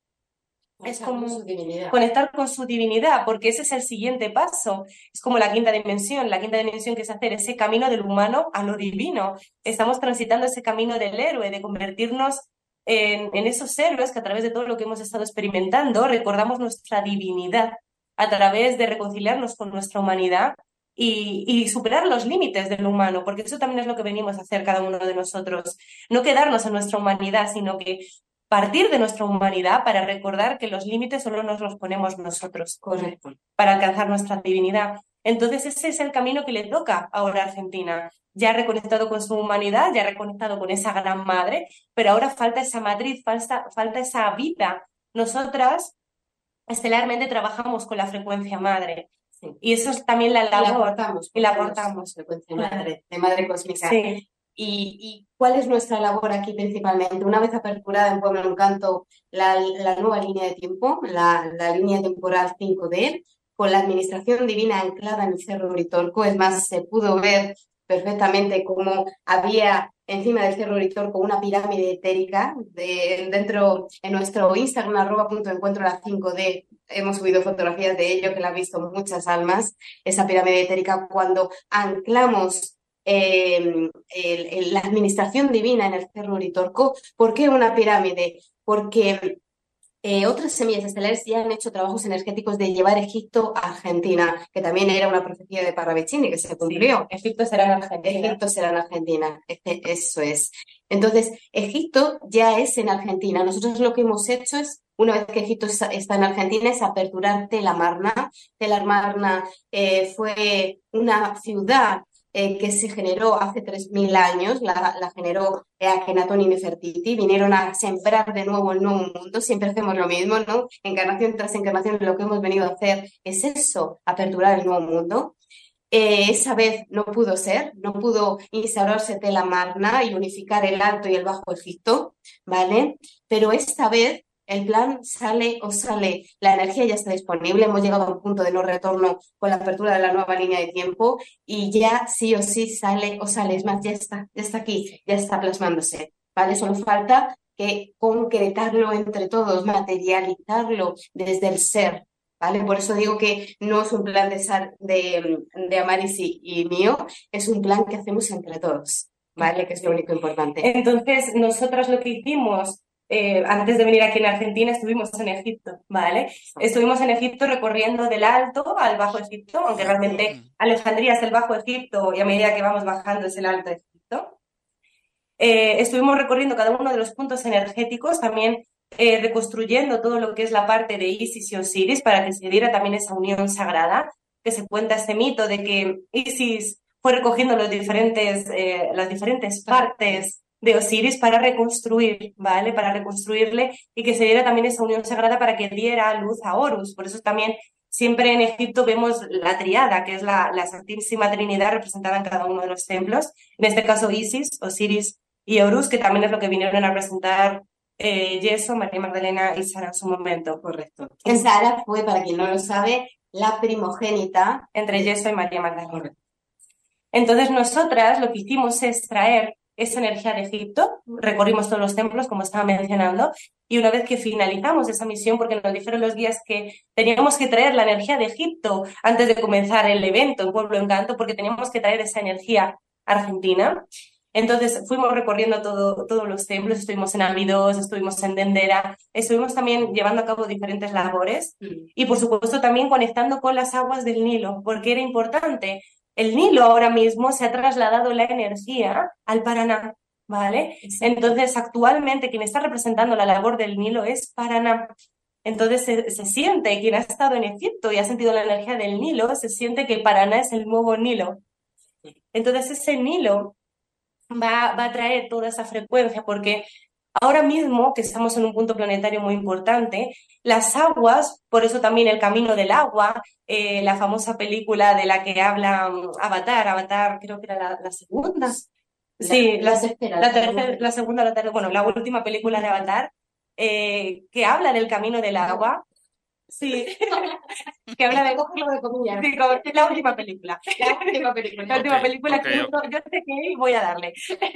Speaker 5: Es como
Speaker 4: con
Speaker 5: conectar con su divinidad, porque ese es el siguiente paso. Es como la quinta dimensión. La quinta dimensión que es hacer ese camino del humano a lo divino. Estamos transitando ese camino del héroe, de convertirnos en, en esos héroes que a través de todo lo que hemos estado experimentando recordamos nuestra divinidad, a través de reconciliarnos con nuestra humanidad y, y superar los límites del humano, porque eso también es lo que venimos a hacer cada uno de nosotros. No quedarnos en nuestra humanidad, sino que partir de nuestra humanidad para recordar que los límites solo nos los ponemos nosotros.
Speaker 4: Correcto.
Speaker 5: Para alcanzar nuestra divinidad. Entonces ese es el camino que le toca ahora a Argentina. Ya ha reconectado con su humanidad, ya ha reconectado con esa gran madre, pero ahora falta esa matriz, falta, falta esa vida. Nosotras estelarmente trabajamos con la frecuencia madre.
Speaker 4: Sí.
Speaker 5: Y eso es también la labor.
Speaker 4: Y la aportamos.
Speaker 5: Y la aportamos.
Speaker 4: Frecuencia madre, de madre cósmica.
Speaker 5: Sí.
Speaker 4: ¿Y, ¿Y cuál es nuestra labor aquí principalmente? Una vez aperturada en Pueblo Encanto la, la nueva línea de tiempo, la, la línea temporal cinco D, con la administración divina anclada en el Cerro Uritorco, es más, se pudo ver perfectamente cómo había encima del Cerro Uritorco una pirámide etérica. De, dentro, en nuestro Instagram, arroba punto encuentro la cinco D, hemos subido fotografías de ello, que la han visto muchas almas, esa pirámide etérica, cuando anclamos Eh, el, el, la administración divina en el Cerro Uritorco. ¿Por qué una pirámide? Porque eh, otras semillas estelares ya han hecho trabajos energéticos de llevar Egipto a Argentina, que también era una profecía de Parravicini que se cumplió.
Speaker 5: Sí, Egipto será en Argentina.
Speaker 4: Egipto será en Argentina, eso es. Entonces, Egipto ya es en Argentina. Nosotros lo que hemos hecho es, una vez que Egipto está en Argentina, es aperturar Tela Marna. Tela Marna eh, fue una ciudad eh, que se generó hace tres mil años, la, la generó eh, Akenatón y Nefertiti, vinieron a sembrar de nuevo el nuevo mundo, siempre hacemos lo mismo, ¿no? Encarnación tras encarnación, lo que hemos venido a hacer es eso, aperturar el nuevo mundo. Eh, esa vez no pudo ser, no pudo instaurarse Tela Magna y unificar el Alto y el Bajo Egipto, ¿vale? Pero esta vez el plan sale o sale, la energía ya está disponible, hemos llegado a un punto de no retorno con la apertura de la nueva línea de tiempo y ya sí o sí sale o sale, es más, ya está, ya está aquí, ya está plasmándose, ¿vale? Solo falta que concretarlo entre todos, materializarlo desde el ser, ¿vale? Por eso digo que no es un plan de, de, de Amaris y, y mío, es un plan que hacemos entre todos, ¿vale? Que es lo único importante.
Speaker 5: Entonces, nosotras lo que hicimos, eh, antes de venir aquí en Argentina, estuvimos en Egipto, ¿vale? Estuvimos en Egipto recorriendo del Alto al Bajo Egipto, aunque realmente Alejandría es el Bajo Egipto y a medida que vamos bajando es el Alto Egipto. Eh, estuvimos recorriendo cada uno de los puntos energéticos, también Eh, reconstruyendo todo lo que es la parte de Isis y Osiris para que se diera también esa unión sagrada, que se cuenta este mito de que Isis fue recogiendo los diferentes, eh, las diferentes partes de Osiris para reconstruir, ¿vale? Para reconstruirle y que se diera también esa unión sagrada para que diera luz a Horus. Por eso también siempre en Egipto vemos la triada, que es la, la Santísima Trinidad representada en cada uno de los templos. En este caso Isis, Osiris y Horus, que también es lo que vinieron a representar Eh, Yeso, María Magdalena y Sara en su momento.
Speaker 4: Correcto. Y Sara fue, para quien no lo sabe, la primogénita
Speaker 5: entre Yeso y María Magdalena. Correcto. Entonces nosotras lo que hicimos es traer esa energía de Egipto, recorrimos todos los templos, como estaba mencionando, y una vez que finalizamos esa misión, porque nos dijeron los guías que teníamos que traer la energía de Egipto antes de comenzar el evento en Pueblo Encanto, porque teníamos que traer esa energía argentina. Entonces fuimos recorriendo todo, todos los templos, estuvimos en Abidos, estuvimos en Dendera, estuvimos también llevando a cabo diferentes labores y por supuesto también conectando con las aguas del Nilo, porque era importante. El Nilo ahora mismo se ha trasladado la energía al Paraná, ¿vale? Entonces actualmente quien está representando la labor del Nilo es Paraná. Entonces se, se siente, quien ha estado en Egipto y ha sentido la energía del Nilo, se siente que Paraná es el nuevo Nilo. Entonces ese Nilo Va, va a traer toda esa frecuencia porque ahora mismo que estamos en un punto planetario muy importante, las aguas, por eso también el camino del agua, eh, la famosa película de la que habla um, Avatar, Avatar creo que era la, la segunda, sí, la, la, tercera, la, tercera, la segunda, la tercera, bueno, la última película de Avatar, eh, que habla del camino del agua. Sí, que habla de cogerlo de comillas. Sí, la última película. La última película. La última okay, película okay, que okay. Yo sé que voy a darle.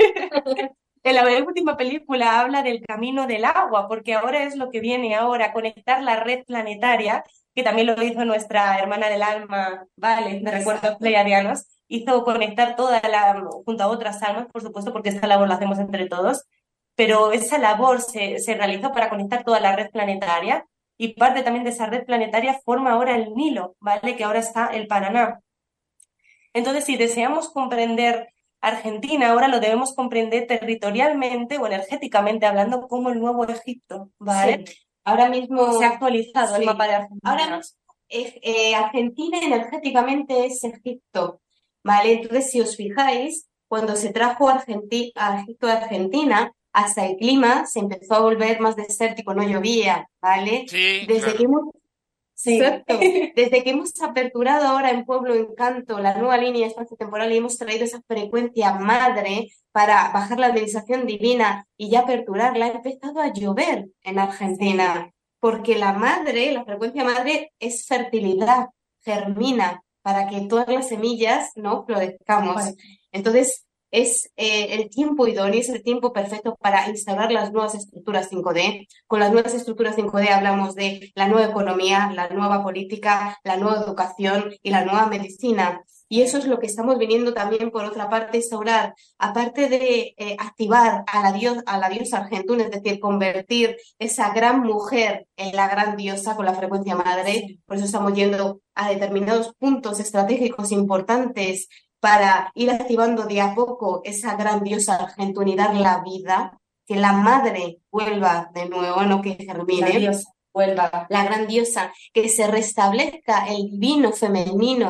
Speaker 5: En la última película habla del camino del agua, porque ahora es lo que viene ahora, conectar la red planetaria, que también lo hizo nuestra hermana del alma, Vale, de Recuerdos Pleiadianos, hizo conectar toda la, junto a otras almas, por supuesto, porque esta labor la hacemos entre todos, pero esa labor se, se realizó para conectar toda la red planetaria. Y parte también de esa red planetaria forma ahora el Nilo, ¿vale? Que ahora está el Paraná. Entonces, si deseamos comprender Argentina, ahora lo debemos comprender territorialmente o energéticamente hablando como el Nuevo Egipto, ¿vale?
Speaker 4: Sí. Ahora mismo
Speaker 5: se ha actualizado sí. el mapa de Argentina.
Speaker 4: Ahora mismo, eh, eh, Argentina energéticamente es Egipto, ¿vale? Entonces, si os fijáis, cuando se trajo Argenti- a Egipto de Argentina, hasta el clima se empezó a volver más desértico, no llovía, ¿vale?
Speaker 3: Sí,
Speaker 4: desde
Speaker 3: claro.
Speaker 4: que hemos, sí. Exacto, desde que hemos aperturado ahora en Pueblo Encanto la nueva línea espacio-temporal y hemos traído esa frecuencia madre para bajar la administración divina y ya aperturarla, ha empezado a llover en Argentina, sí. porque la madre, la frecuencia madre es fertilidad, germina, para que todas las semillas no florezcamos. Vale. Entonces, es eh, el tiempo idóneo, es el tiempo perfecto para instaurar las nuevas estructuras cinco D. Con las nuevas estructuras cinco D hablamos de la nueva economía, la nueva política, la nueva educación y la nueva medicina. Y eso es lo que estamos viniendo también, por otra parte, instaurar, aparte de eh, activar a la, dios, a la diosa Argentuna, es decir, convertir esa gran mujer en la gran diosa con la frecuencia madre. Por eso estamos yendo a determinados puntos estratégicos importantes para ir activando de a poco esa gran diosa argentina y dar la vida, que la madre vuelva de nuevo, no que germine,
Speaker 5: la diosa vuelva,
Speaker 4: la gran diosa, que se restablezca el divino femenino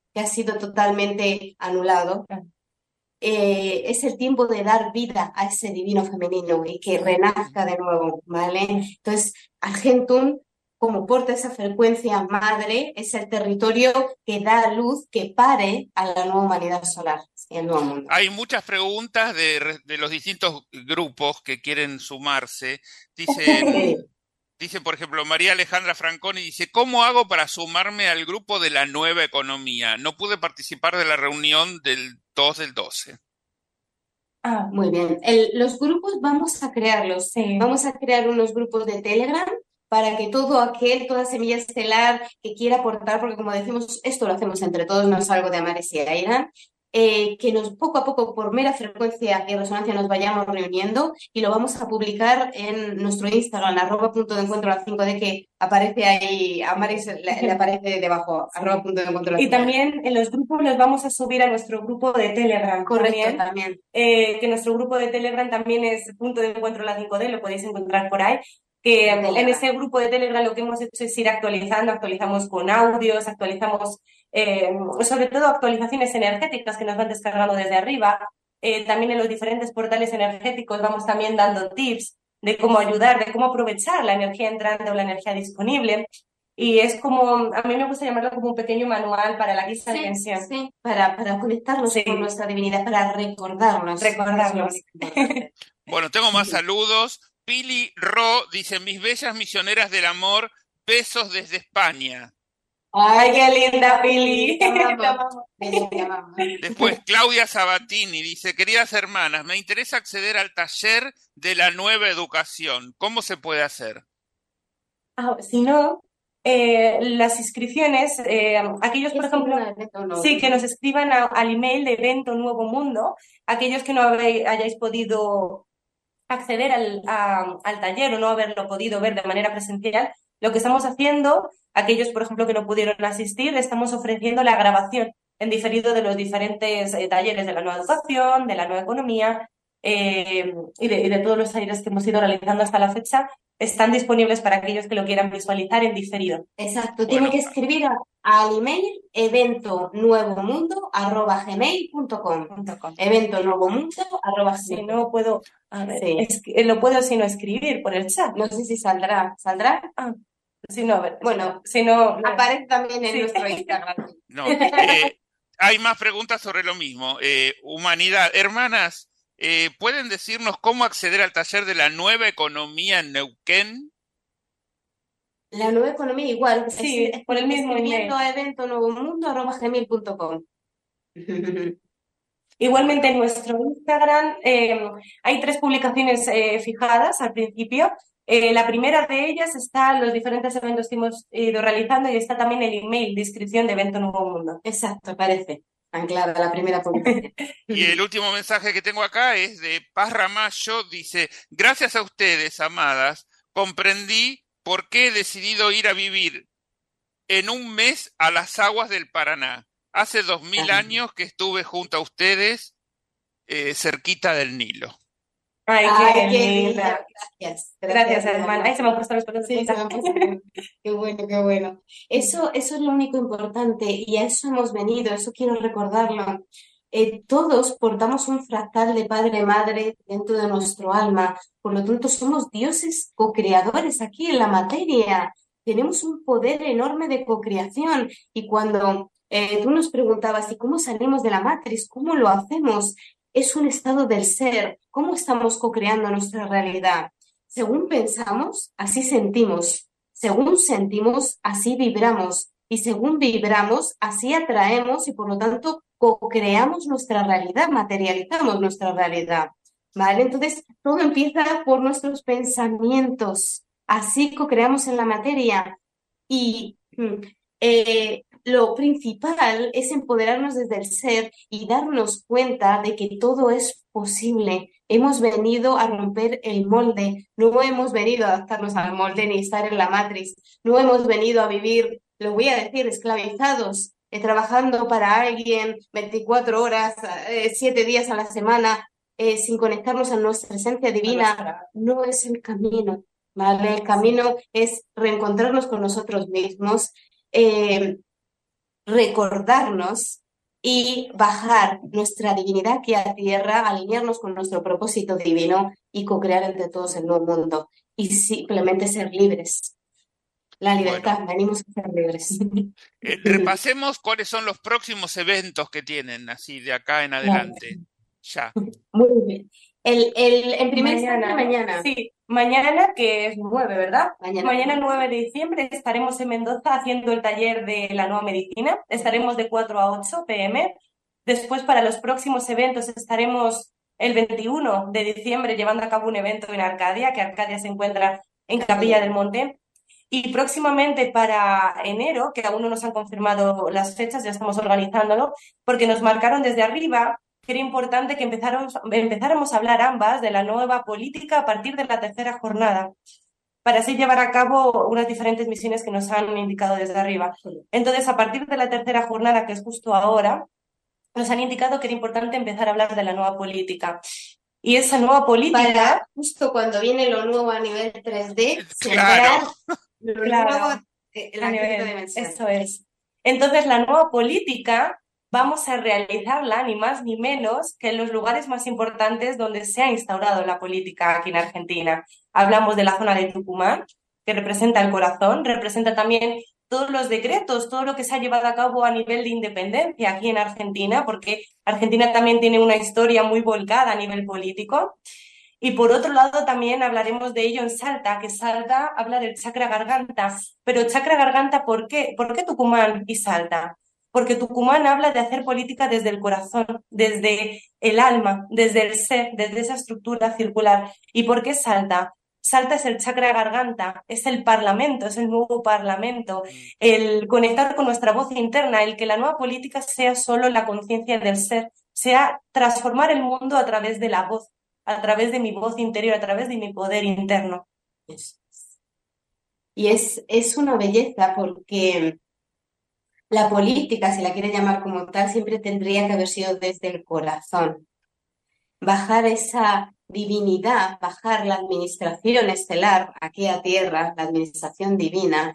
Speaker 4: que ha sido totalmente anulado. Eh, es el tiempo de dar vida a ese divino femenino y que renazca de nuevo, ¿vale? Entonces, Argentum, como porta esa frecuencia madre, es el territorio que da luz, que pare a la nueva humanidad solar, el nuevo mundo.
Speaker 3: Hay muchas preguntas de, de los distintos grupos que quieren sumarse. Dicen, dice, por ejemplo, María Alejandra Franconi dice, ¿cómo hago para sumarme al grupo de la nueva economía? No pude participar de la reunión del dos del doce.
Speaker 4: Ah, muy bien. El, los grupos vamos a crearlos. Sí. Vamos a crear unos grupos de Telegram para que todo aquel, toda semilla estelar que quiera aportar, porque como decimos, esto lo hacemos entre todos, no es algo de Amaris y Airan, eh, que nos poco a poco, por mera frecuencia y resonancia, nos vayamos reuniendo y lo vamos a publicar en nuestro Instagram, arroba punto de encuentro a las cinco D, que aparece ahí, a Amaris le, le aparece debajo, arroba punto de encuentro a las
Speaker 5: cinco D. Y también en los grupos los vamos a subir a nuestro grupo de Telegram.
Speaker 4: Correcto,
Speaker 5: también.
Speaker 4: también.
Speaker 5: Eh, que nuestro grupo de Telegram también es punto de encuentro a las cinco D, lo podéis encontrar por ahí. Que en ese grupo de Telegram lo que hemos hecho es ir actualizando, actualizamos con audios, actualizamos eh, sobre todo actualizaciones energéticas que nos van descargando desde arriba. Eh, también en los diferentes portales energéticos vamos también dando tips de cómo ayudar, de cómo aprovechar la energía entrante o la energía disponible. Y es como, a mí me gusta llamarlo como un pequeño manual para la guisa de atención.
Speaker 4: Sí, para, para conectarnos sí. con nuestra divinidad, para recordarnos.
Speaker 5: Recordarnos.
Speaker 3: Bueno, tengo más saludos. Pili Ro dice, mis bellas misioneras del amor, besos desde España.
Speaker 5: ¡Ay, qué linda, Pili!
Speaker 3: Después Claudia Sabatini dice, queridas hermanas, me interesa acceder al taller de la nueva educación. ¿Cómo se puede hacer?
Speaker 5: Ah, si no, eh, las inscripciones, eh, aquellos, por ejemplo, sí, que nos escriban a, al email de Evento Nuevo Mundo, aquellos que no habéis, hayáis podido acceder al, a, al taller o no haberlo podido ver de manera presencial, lo que estamos haciendo, aquellos, por ejemplo, que no pudieron asistir, estamos ofreciendo la grabación en diferido de los diferentes eh, talleres de la nueva educación, de la nueva economía eh, y, de, y de todos los talleres que hemos ido realizando hasta la fecha, están disponibles para aquellos que lo quieran visualizar en diferido.
Speaker 4: Exacto, bueno, tiene que escribir a, al email evento nuevo mundo arroba gmail punto com. evento nuevo mundo arroba gmail.
Speaker 5: Si no puedo, a ver, sí. es que, lo puedo si no escribir por el chat.
Speaker 4: No sé si saldrá. ¿Saldrá?
Speaker 5: Ah, si no, a ver.
Speaker 4: Bueno,
Speaker 5: si no, no.
Speaker 4: Aparece también en sí. nuestro Instagram.
Speaker 3: No, eh, hay más preguntas sobre lo mismo. Eh, humanidad, hermanas. Eh, ¿Pueden decirnos cómo acceder al taller de la nueva economía en Neuquén?
Speaker 4: La nueva economía igual,
Speaker 5: sí, es, es por el mismo email.
Speaker 4: a evento nuevo mundo arroba gmail punto com.
Speaker 5: Igualmente en nuestro Instagram eh, hay tres publicaciones eh, fijadas al principio. Eh, la primera de ellas está los diferentes eventos que hemos ido realizando y está también el email de inscripción de Evento Nuevo Mundo.
Speaker 4: Exacto, parece. Anclada la primera publicación.
Speaker 3: Y el último mensaje que tengo acá es de Paz Ramallo, dice, gracias a ustedes, amadas, comprendí por qué he decidido ir a vivir en un mes a las aguas del Paraná. Hace dos mil años que estuve junto a ustedes, eh, cerquita del Nilo.
Speaker 5: Ay,
Speaker 4: Ay
Speaker 5: qué,
Speaker 4: qué
Speaker 5: linda.
Speaker 4: Gracias.
Speaker 5: Gracias, hermana. Ahí se me han puesto los pelos de punta.
Speaker 4: Qué bueno, qué bueno. Eso, eso es lo único importante y a eso hemos venido, eso quiero recordarlo. Eh, todos portamos un fractal de padre-madre dentro de nuestro alma, por lo tanto somos dioses co-creadores aquí en la materia. Tenemos un poder enorme de co-creación y cuando eh, tú nos preguntabas, ¿y cómo salimos de la matriz? ¿Cómo lo hacemos? Es un estado del ser. ¿Cómo estamos co-creando nuestra realidad? Según pensamos, así sentimos. Según sentimos, así vibramos. Y según vibramos, así atraemos y por lo tanto co-creamos nuestra realidad, materializamos nuestra realidad. ¿Vale? Entonces, todo empieza por nuestros pensamientos. Así co-creamos en la materia. Y eh, lo principal es empoderarnos desde el ser y darnos cuenta de que todo es posible. Hemos venido a romper el molde, no hemos venido a adaptarnos al molde ni estar en la matriz, no hemos venido a vivir, lo voy a decir, esclavizados, eh, trabajando para alguien veinticuatro horas, eh, siete días a la semana, eh, sin conectarnos a nuestra esencia divina. No es el camino, ¿vale? El camino es reencontrarnos con nosotros mismos, eh, recordarnos y bajar nuestra divinidad aquí a tierra, alinearnos con nuestro propósito divino y co-crear entre todos el nuevo mundo y simplemente ser libres. La libertad,
Speaker 3: Bueno,
Speaker 4: venimos a ser libres.
Speaker 3: eh, repasemos cuáles son los próximos eventos que tienen, así de acá en
Speaker 4: Claro.
Speaker 3: adelante. Ya.
Speaker 4: Muy bien. El, el, en primer instante,
Speaker 5: Mañana,
Speaker 4: mañana.
Speaker 5: sí, mañana que es nueve, ¿verdad?
Speaker 4: Mañana.
Speaker 5: Mañana nueve de diciembre estaremos en Mendoza haciendo el taller de la nueva medicina. Estaremos de cuatro a ocho p m. Después, para los próximos eventos, estaremos el veintiuno de diciembre llevando a cabo un evento en Arcadia, que Arcadia se encuentra en Capilla del Monte. Y próximamente para enero, que aún no nos han confirmado las fechas, ya estamos organizándolo, porque nos marcaron desde arriba que era importante que empezáramos, empezáramos a hablar ambas de la nueva política a partir de la tercera jornada, para así llevar a cabo unas diferentes misiones que nos han indicado desde arriba. Entonces, a partir de la tercera jornada, que es justo ahora, nos han indicado que era importante empezar a hablar de la nueva política. Y esa nueva política...
Speaker 4: Para justo cuando viene lo nuevo a nivel tres D,
Speaker 3: Claro.
Speaker 4: lo
Speaker 5: Claro.
Speaker 4: nuevo en la
Speaker 5: A nivel-
Speaker 4: quinta dimensión.
Speaker 5: Eso es. Entonces, la nueva política vamos a realizarla ni más ni menos que en los lugares más importantes donde se ha instaurado la política aquí en Argentina. Hablamos de la zona de Tucumán, que representa el corazón, representa también todos los decretos, todo lo que se ha llevado a cabo a nivel de independencia aquí en Argentina, porque Argentina también tiene una historia muy volcada a nivel político. Y por otro lado también hablaremos de ello en Salta, que Salta habla del chakra garganta. Pero chakra garganta, ¿por qué? ¿Por qué Tucumán y Salta? Porque Tucumán habla de hacer política desde el corazón, desde el alma, desde el ser, desde esa estructura circular. ¿Y por qué Salta? Salta es el chakra garganta, es el parlamento, es el nuevo parlamento, el conectar con nuestra voz interna, el que la nueva política sea solo la conciencia del ser, sea transformar el mundo a través de la voz, a través de mi voz interior, a través de mi poder interno.
Speaker 4: Y es, es una belleza porque la política, si la quiere llamar como tal, siempre tendría que haber sido desde el corazón. Bajar esa divinidad, bajar la administración estelar aquí a tierra, la administración divina,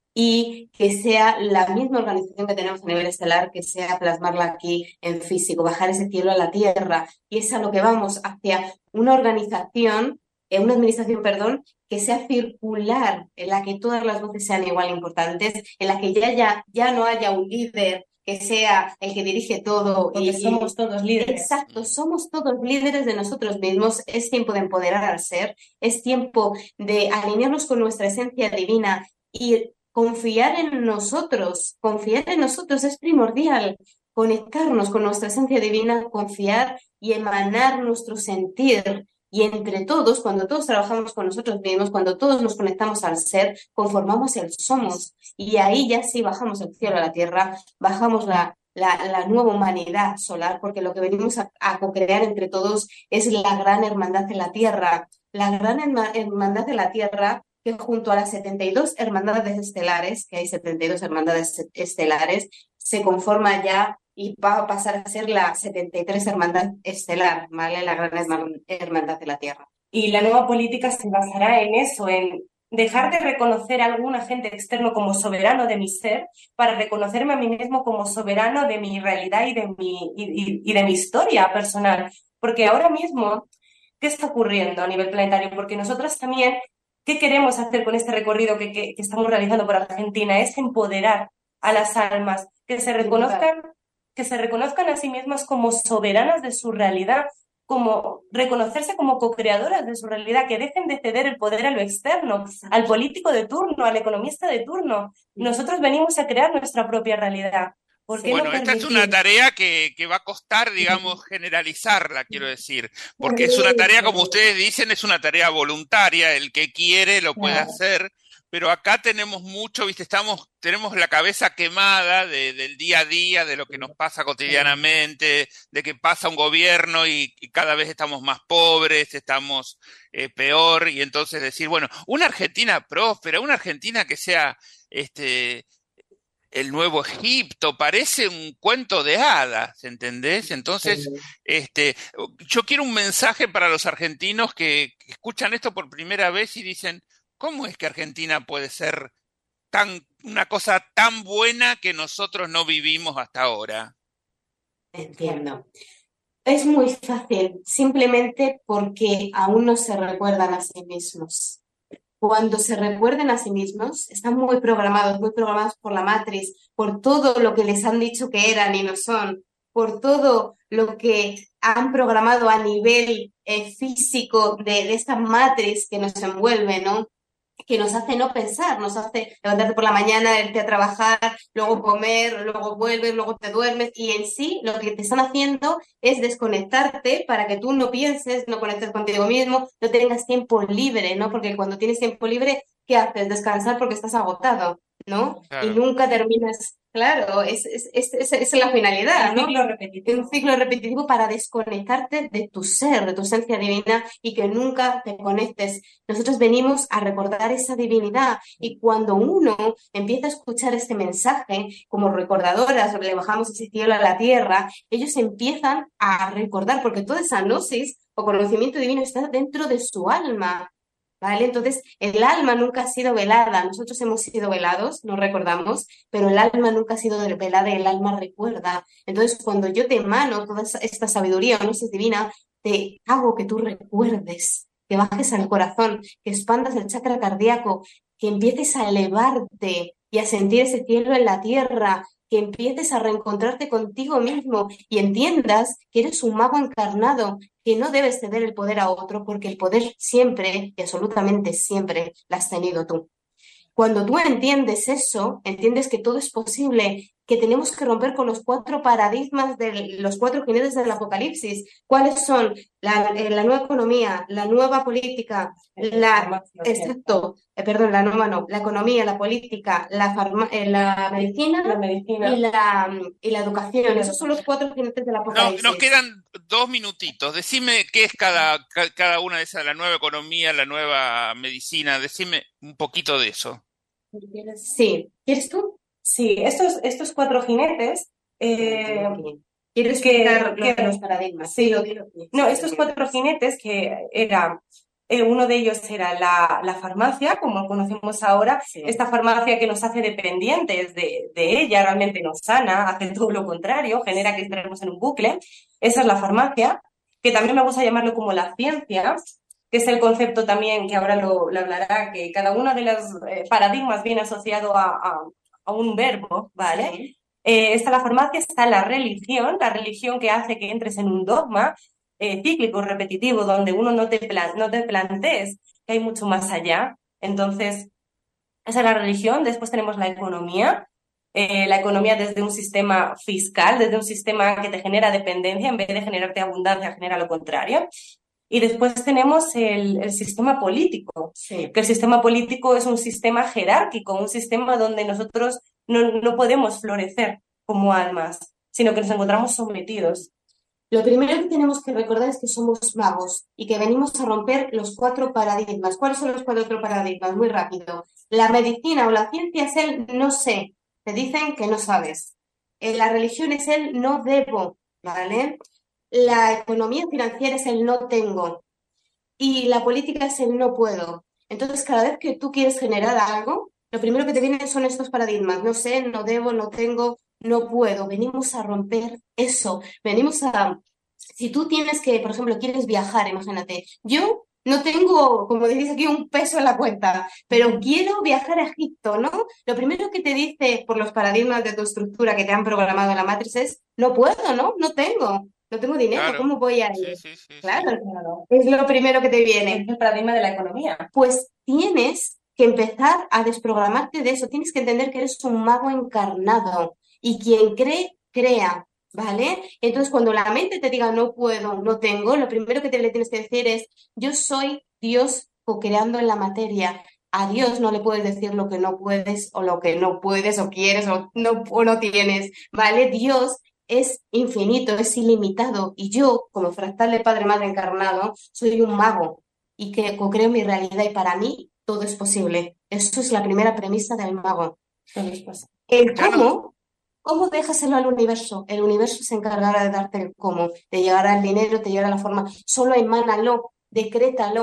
Speaker 4: y que sea la misma organización que tenemos a nivel estelar, que sea plasmarla aquí en físico, bajar ese cielo a la tierra. Y es a lo que vamos, hacia una organización, eh, una administración, perdón, que sea circular, en la que todas las voces sean igual importantes, en la que ya, ya, ya no haya un líder que sea el que dirige todo.
Speaker 5: Porque
Speaker 4: y
Speaker 5: somos todos líderes.
Speaker 4: Exacto, somos todos líderes de nosotros mismos. Es tiempo de empoderar al ser, es tiempo de alinearnos con nuestra esencia divina y confiar en nosotros. Confiar en nosotros es primordial. Conectarnos con nuestra esencia divina, confiar y emanar nuestro sentir. Y entre todos, cuando todos trabajamos con nosotros mismos, cuando todos nos conectamos al ser, conformamos el somos. Y ahí ya sí bajamos el cielo a la tierra, bajamos la, la, la nueva humanidad solar, porque lo que venimos a, a co-crear entre todos es la gran hermandad de la tierra. La gran hermandad de la tierra, que junto a las setenta y dos hermandades estelares, que hay setenta y dos hermandades estelares, se conforma ya y va a pasar a ser la setenta y tres hermandad estelar, ¿vale? La gran hermandad de la Tierra.
Speaker 5: Y la nueva política se basará en eso, en dejar de reconocer a algún agente externo como soberano de mi ser para reconocerme a mí mismo como soberano de mi realidad y de mi, y, y, y de mi historia personal. Porque ahora mismo, ¿qué está ocurriendo a nivel planetario? Porque nosotros también, ¿qué queremos hacer con este recorrido que, que, que estamos realizando por Argentina? Es empoderar a las almas, que se reconozcan, que se reconozcan a sí mismas como soberanas de su realidad, como reconocerse como co-creadoras de su realidad, que dejen de ceder el poder a lo externo, al político de turno, al economista de turno. Nosotros venimos a crear nuestra propia realidad. ¿Por qué
Speaker 3: Bueno,
Speaker 5: no
Speaker 3: esta es una tarea que, que va a costar, digamos, generalizarla, quiero decir, porque es una tarea, como ustedes dicen, es una tarea voluntaria, el que quiere lo puede
Speaker 5: Claro.
Speaker 3: hacer, pero acá tenemos mucho, viste, estamos, tenemos la cabeza quemada de, del día a día, de lo que nos pasa cotidianamente, de que pasa un gobierno y, y cada vez estamos más pobres, estamos eh, peor, y entonces decir, bueno, una Argentina próspera, una Argentina que sea, este... el nuevo Egipto, parece un cuento de hadas, ¿entendés? Entonces, este, yo quiero un mensaje para los argentinos que, que escuchan esto por primera vez y dicen, ¿cómo es que Argentina puede ser tan, una cosa tan buena que nosotros no vivimos hasta ahora?
Speaker 4: Entiendo. Es muy fácil, simplemente porque aún no se recuerdan a sí mismos. Cuando se recuerden a sí mismos, están muy programados, muy programados por la matriz, por todo lo que les han dicho que eran y no son, por todo lo que han programado a nivel eh, físico de, de esta matriz que nos envuelve, ¿no? Que nos hace no pensar, nos hace levantarte por la mañana, irte a trabajar, luego comer, luego vuelves, luego te duermes, y en sí lo que te están haciendo es desconectarte para que tú no pienses, no conectes contigo mismo, no tengas tiempo libre, ¿no? Porque cuando tienes tiempo libre, ¿qué haces? Descansar porque estás agotado, ¿no? Y
Speaker 3: Claro.
Speaker 4: nunca terminas, claro, es, es, es, es, es la finalidad,
Speaker 5: Un
Speaker 4: ¿no?
Speaker 5: ciclo repetitivo.
Speaker 4: Un ciclo repetitivo para desconectarte de tu ser, de tu esencia divina, y que nunca te conectes. Nosotros venimos a recordar esa divinidad, y cuando uno empieza a escuchar este mensaje, como recordadoras, le bajamos ese cielo a la tierra, ellos empiezan a recordar, porque toda esa gnosis o conocimiento divino está dentro de su alma. ¿Vale? Entonces, el alma nunca ha sido velada. Nosotros hemos sido velados, no recordamos, pero el alma nunca ha sido velada y el alma recuerda. Entonces, cuando yo te emano toda esta sabiduría, no sé, divina, te hago que tú recuerdes, que bajes al corazón, que expandas el chakra cardíaco, que empieces a elevarte y a sentir ese cielo en la tierra, que empieces a reencontrarte contigo mismo y entiendas que eres un mago encarnado, que no debes ceder el poder a otro, porque el poder siempre y absolutamente siempre lo has tenido tú. Cuando tú entiendes eso, entiendes que todo es posible, que tenemos que romper con los cuatro paradigmas de los cuatro jinetes del apocalipsis. ¿Cuáles son? La, eh, la nueva economía, la nueva política, la, exacto, eh, perdón, la nueva no, la economía, la política, la, farma, eh, la medicina,
Speaker 5: La medicina.
Speaker 4: y la, y la educación. Esos son los cuatro jinetes del
Speaker 3: No,
Speaker 4: apocalipsis.
Speaker 3: nos quedan dos minutitos. Decime qué es cada, ca- cada una de esas, la nueva economía, la nueva medicina. Decime un poquito de eso.
Speaker 4: Sí, ¿quieres tú?
Speaker 5: Sí, estos, estos cuatro jinetes, eh,
Speaker 4: Quiero
Speaker 5: que-
Speaker 4: explicar
Speaker 5: que-
Speaker 4: los, los paradigmas.
Speaker 5: sí.
Speaker 4: Dilo, dilo.
Speaker 5: no, estos cuatro jinetes que era, eh, uno de ellos era la, la farmacia, como conocemos ahora,
Speaker 4: Sí.
Speaker 5: esta farmacia que nos hace dependientes de, de ella, realmente nos sana, hace todo lo contrario, genera que entremos en un bucle. Esa es la farmacia, que también me gusta llamarlo como la ciencia, que es el concepto también que ahora lo, lo hablará, que cada uno de los eh, paradigmas viene asociado a, a, a un verbo, ¿vale?
Speaker 4: Sí.
Speaker 5: Eh, está la farmacia, está la religión, la religión que hace que entres en un dogma eh, cíclico, repetitivo, donde uno no te, plan, no te plantees que hay mucho más allá. Entonces, esa es la religión. Después tenemos la economía. Eh, la economía desde un sistema fiscal, desde un sistema que te genera dependencia, en vez de generarte abundancia, genera lo contrario. Y después tenemos el, el sistema político,
Speaker 4: Sí.
Speaker 5: que el sistema político es un sistema jerárquico, un sistema donde nosotros no, no podemos florecer como almas, sino que nos encontramos sometidos.
Speaker 4: Lo primero que tenemos que recordar es que somos magos y que venimos a romper los cuatro paradigmas. ¿Cuáles son los cuatro paradigmas? Muy rápido. La medicina o la ciencia es el no sé. Te dicen que no sabes. Eh, La religión es el no debo, ¿vale? La economía financiera es el no tengo. Y la política es el no puedo. Entonces, cada vez que tú quieres generar algo, lo primero que te vienen son estos paradigmas. No sé, no debo, no tengo, no puedo. Venimos a romper eso. Venimos a... Si tú tienes que, por ejemplo, quieres viajar, imagínate. Yo no tengo, como dices aquí, un peso en la cuenta, pero quiero viajar a Egipto, ¿no? Lo primero que te dice por los paradigmas de tu estructura que te han programado en la matriz es, no puedo, ¿no? No tengo. No tengo dinero,
Speaker 3: Claro.
Speaker 4: ¿cómo voy a
Speaker 3: Sí,
Speaker 4: ir?
Speaker 3: sí, sí, sí.
Speaker 4: Claro, claro. Es lo primero que te viene.
Speaker 5: Es el paradigma de la economía.
Speaker 4: Pues tienes que empezar a desprogramarte de eso. Tienes que entender que eres un mago encarnado y quien cree, crea, ¿vale? Entonces, cuando la mente te diga no puedo, no tengo, lo primero que te le tienes que decir es yo soy Dios co-creando en la materia. A Dios no le puedes decir lo que no puedes o lo que no puedes o quieres o no, o no tienes, ¿vale? Dios es infinito, es ilimitado, y yo, como fractal de Padre Madre encarnado, soy un mago y que co-creo mi realidad, y para mí todo es posible. Eso es la primera premisa del mago.
Speaker 5: Todo es posible.
Speaker 4: El
Speaker 3: Ya no-
Speaker 4: cómo, cómo déjaselo al universo. El universo se encargará de darte el cómo, te llegará el dinero, te llegará la forma. Solo emánalo, decrétalo.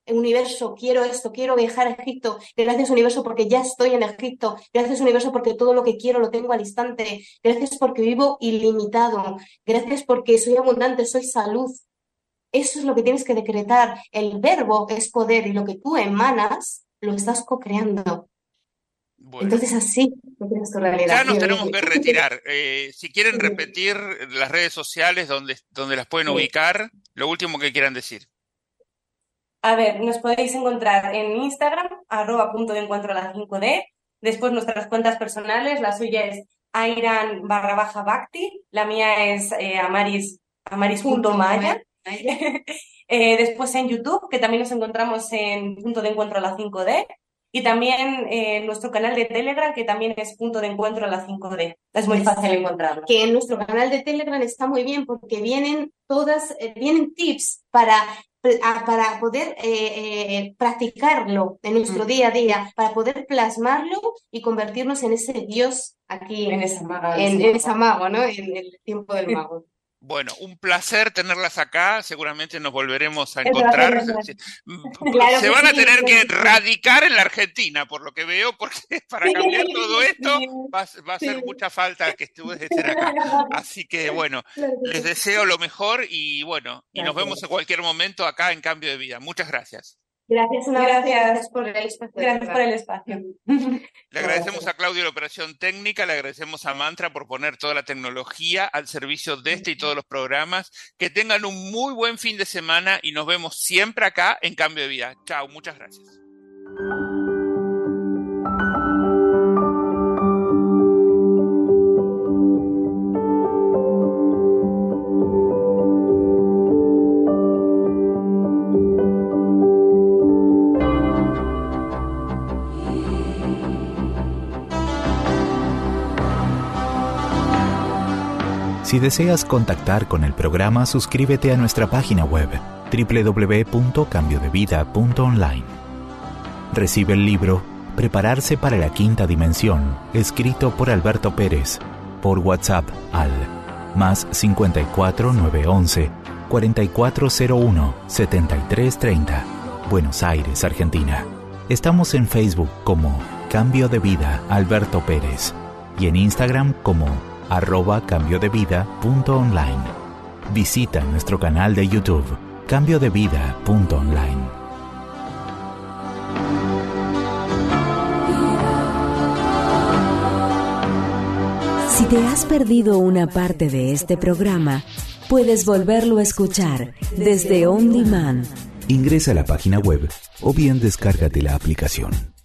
Speaker 4: universo, quiero esto, quiero viajar a Egipto, gracias universo porque ya estoy en Egipto, gracias universo porque todo lo que quiero lo tengo al instante, gracias porque vivo ilimitado, gracias porque soy abundante, soy salud. Eso es lo que tienes que decretar. El verbo es poder y lo que tú emanas lo estás co-creando. Bueno, entonces así no tienes tu realidad.
Speaker 3: Ya nos tenemos que retirar. Eh, si quieren repetir las redes sociales donde, donde las pueden sí. ubicar, lo último que quieran decir.
Speaker 5: A ver, nos podéis encontrar en Instagram, arroba punto de encuentro a la cinco D. Después nuestras cuentas personales, la suya es airan barra baja bhakti, la mía es eh, amaris, amaris.maya. eh, después en YouTube, que también nos encontramos en punto de encuentro a la cinco D. Y también eh, nuestro canal de Telegram, que también es punto de encuentro a la cinco D. Es muy fácil encontrarlo.
Speaker 4: Que en nuestro canal de Telegram está muy bien porque vienen todas, eh, vienen tips para, para poder eh, eh, practicarlo en nuestro mm. día a día, para poder plasmarlo y convertirnos en ese Dios aquí.
Speaker 5: En esa mago.
Speaker 4: En, en esa mago, ¿no? En el tiempo del mago.
Speaker 3: Bueno, un placer tenerlas acá, seguramente nos volveremos a encontrar.
Speaker 4: Claro
Speaker 3: Se van
Speaker 4: sí,
Speaker 3: a tener
Speaker 4: claro
Speaker 3: que
Speaker 4: sí.
Speaker 3: radicar en la Argentina, por lo que veo, porque para cambiar todo esto va, va a hacer mucha falta que ustedes estén acá. Así que bueno, les deseo lo mejor y bueno, y nos vemos en cualquier momento acá en Cambio de Vida. Muchas gracias.
Speaker 4: Gracias, una
Speaker 5: gracias.
Speaker 4: gracias por el espacio.
Speaker 5: Gracias por el espacio.
Speaker 3: Le agradecemos a Claudio la operación técnica, le agradecemos a Mantra por poner toda la tecnología al servicio de este y todos los programas. Que tengan un muy buen fin de semana y nos vemos siempre acá en Cambio de Vida. Chao, muchas gracias.
Speaker 1: Si deseas contactar con el programa, suscríbete a nuestra página web doble u doble u doble u punto cambio de vida punto online. Recibe el libro Prepararse para la Quinta Dimensión, escrito por Alberto Pérez, por WhatsApp al más cincuenta y cuatro nueve once cuarenta y cuatro cero uno setenta y tres treinta, Buenos Aires, Argentina. Estamos en Facebook como Cambio de Vida Alberto Pérez y en Instagram como arroba cambio de vida punto online. Visita nuestro canal de YouTube, cambio de vida punto online.
Speaker 6: Si te has perdido una parte de este programa, puedes volverlo a escuchar desde On Demand.
Speaker 1: Ingresa a la página web o bien descárgate la aplicación.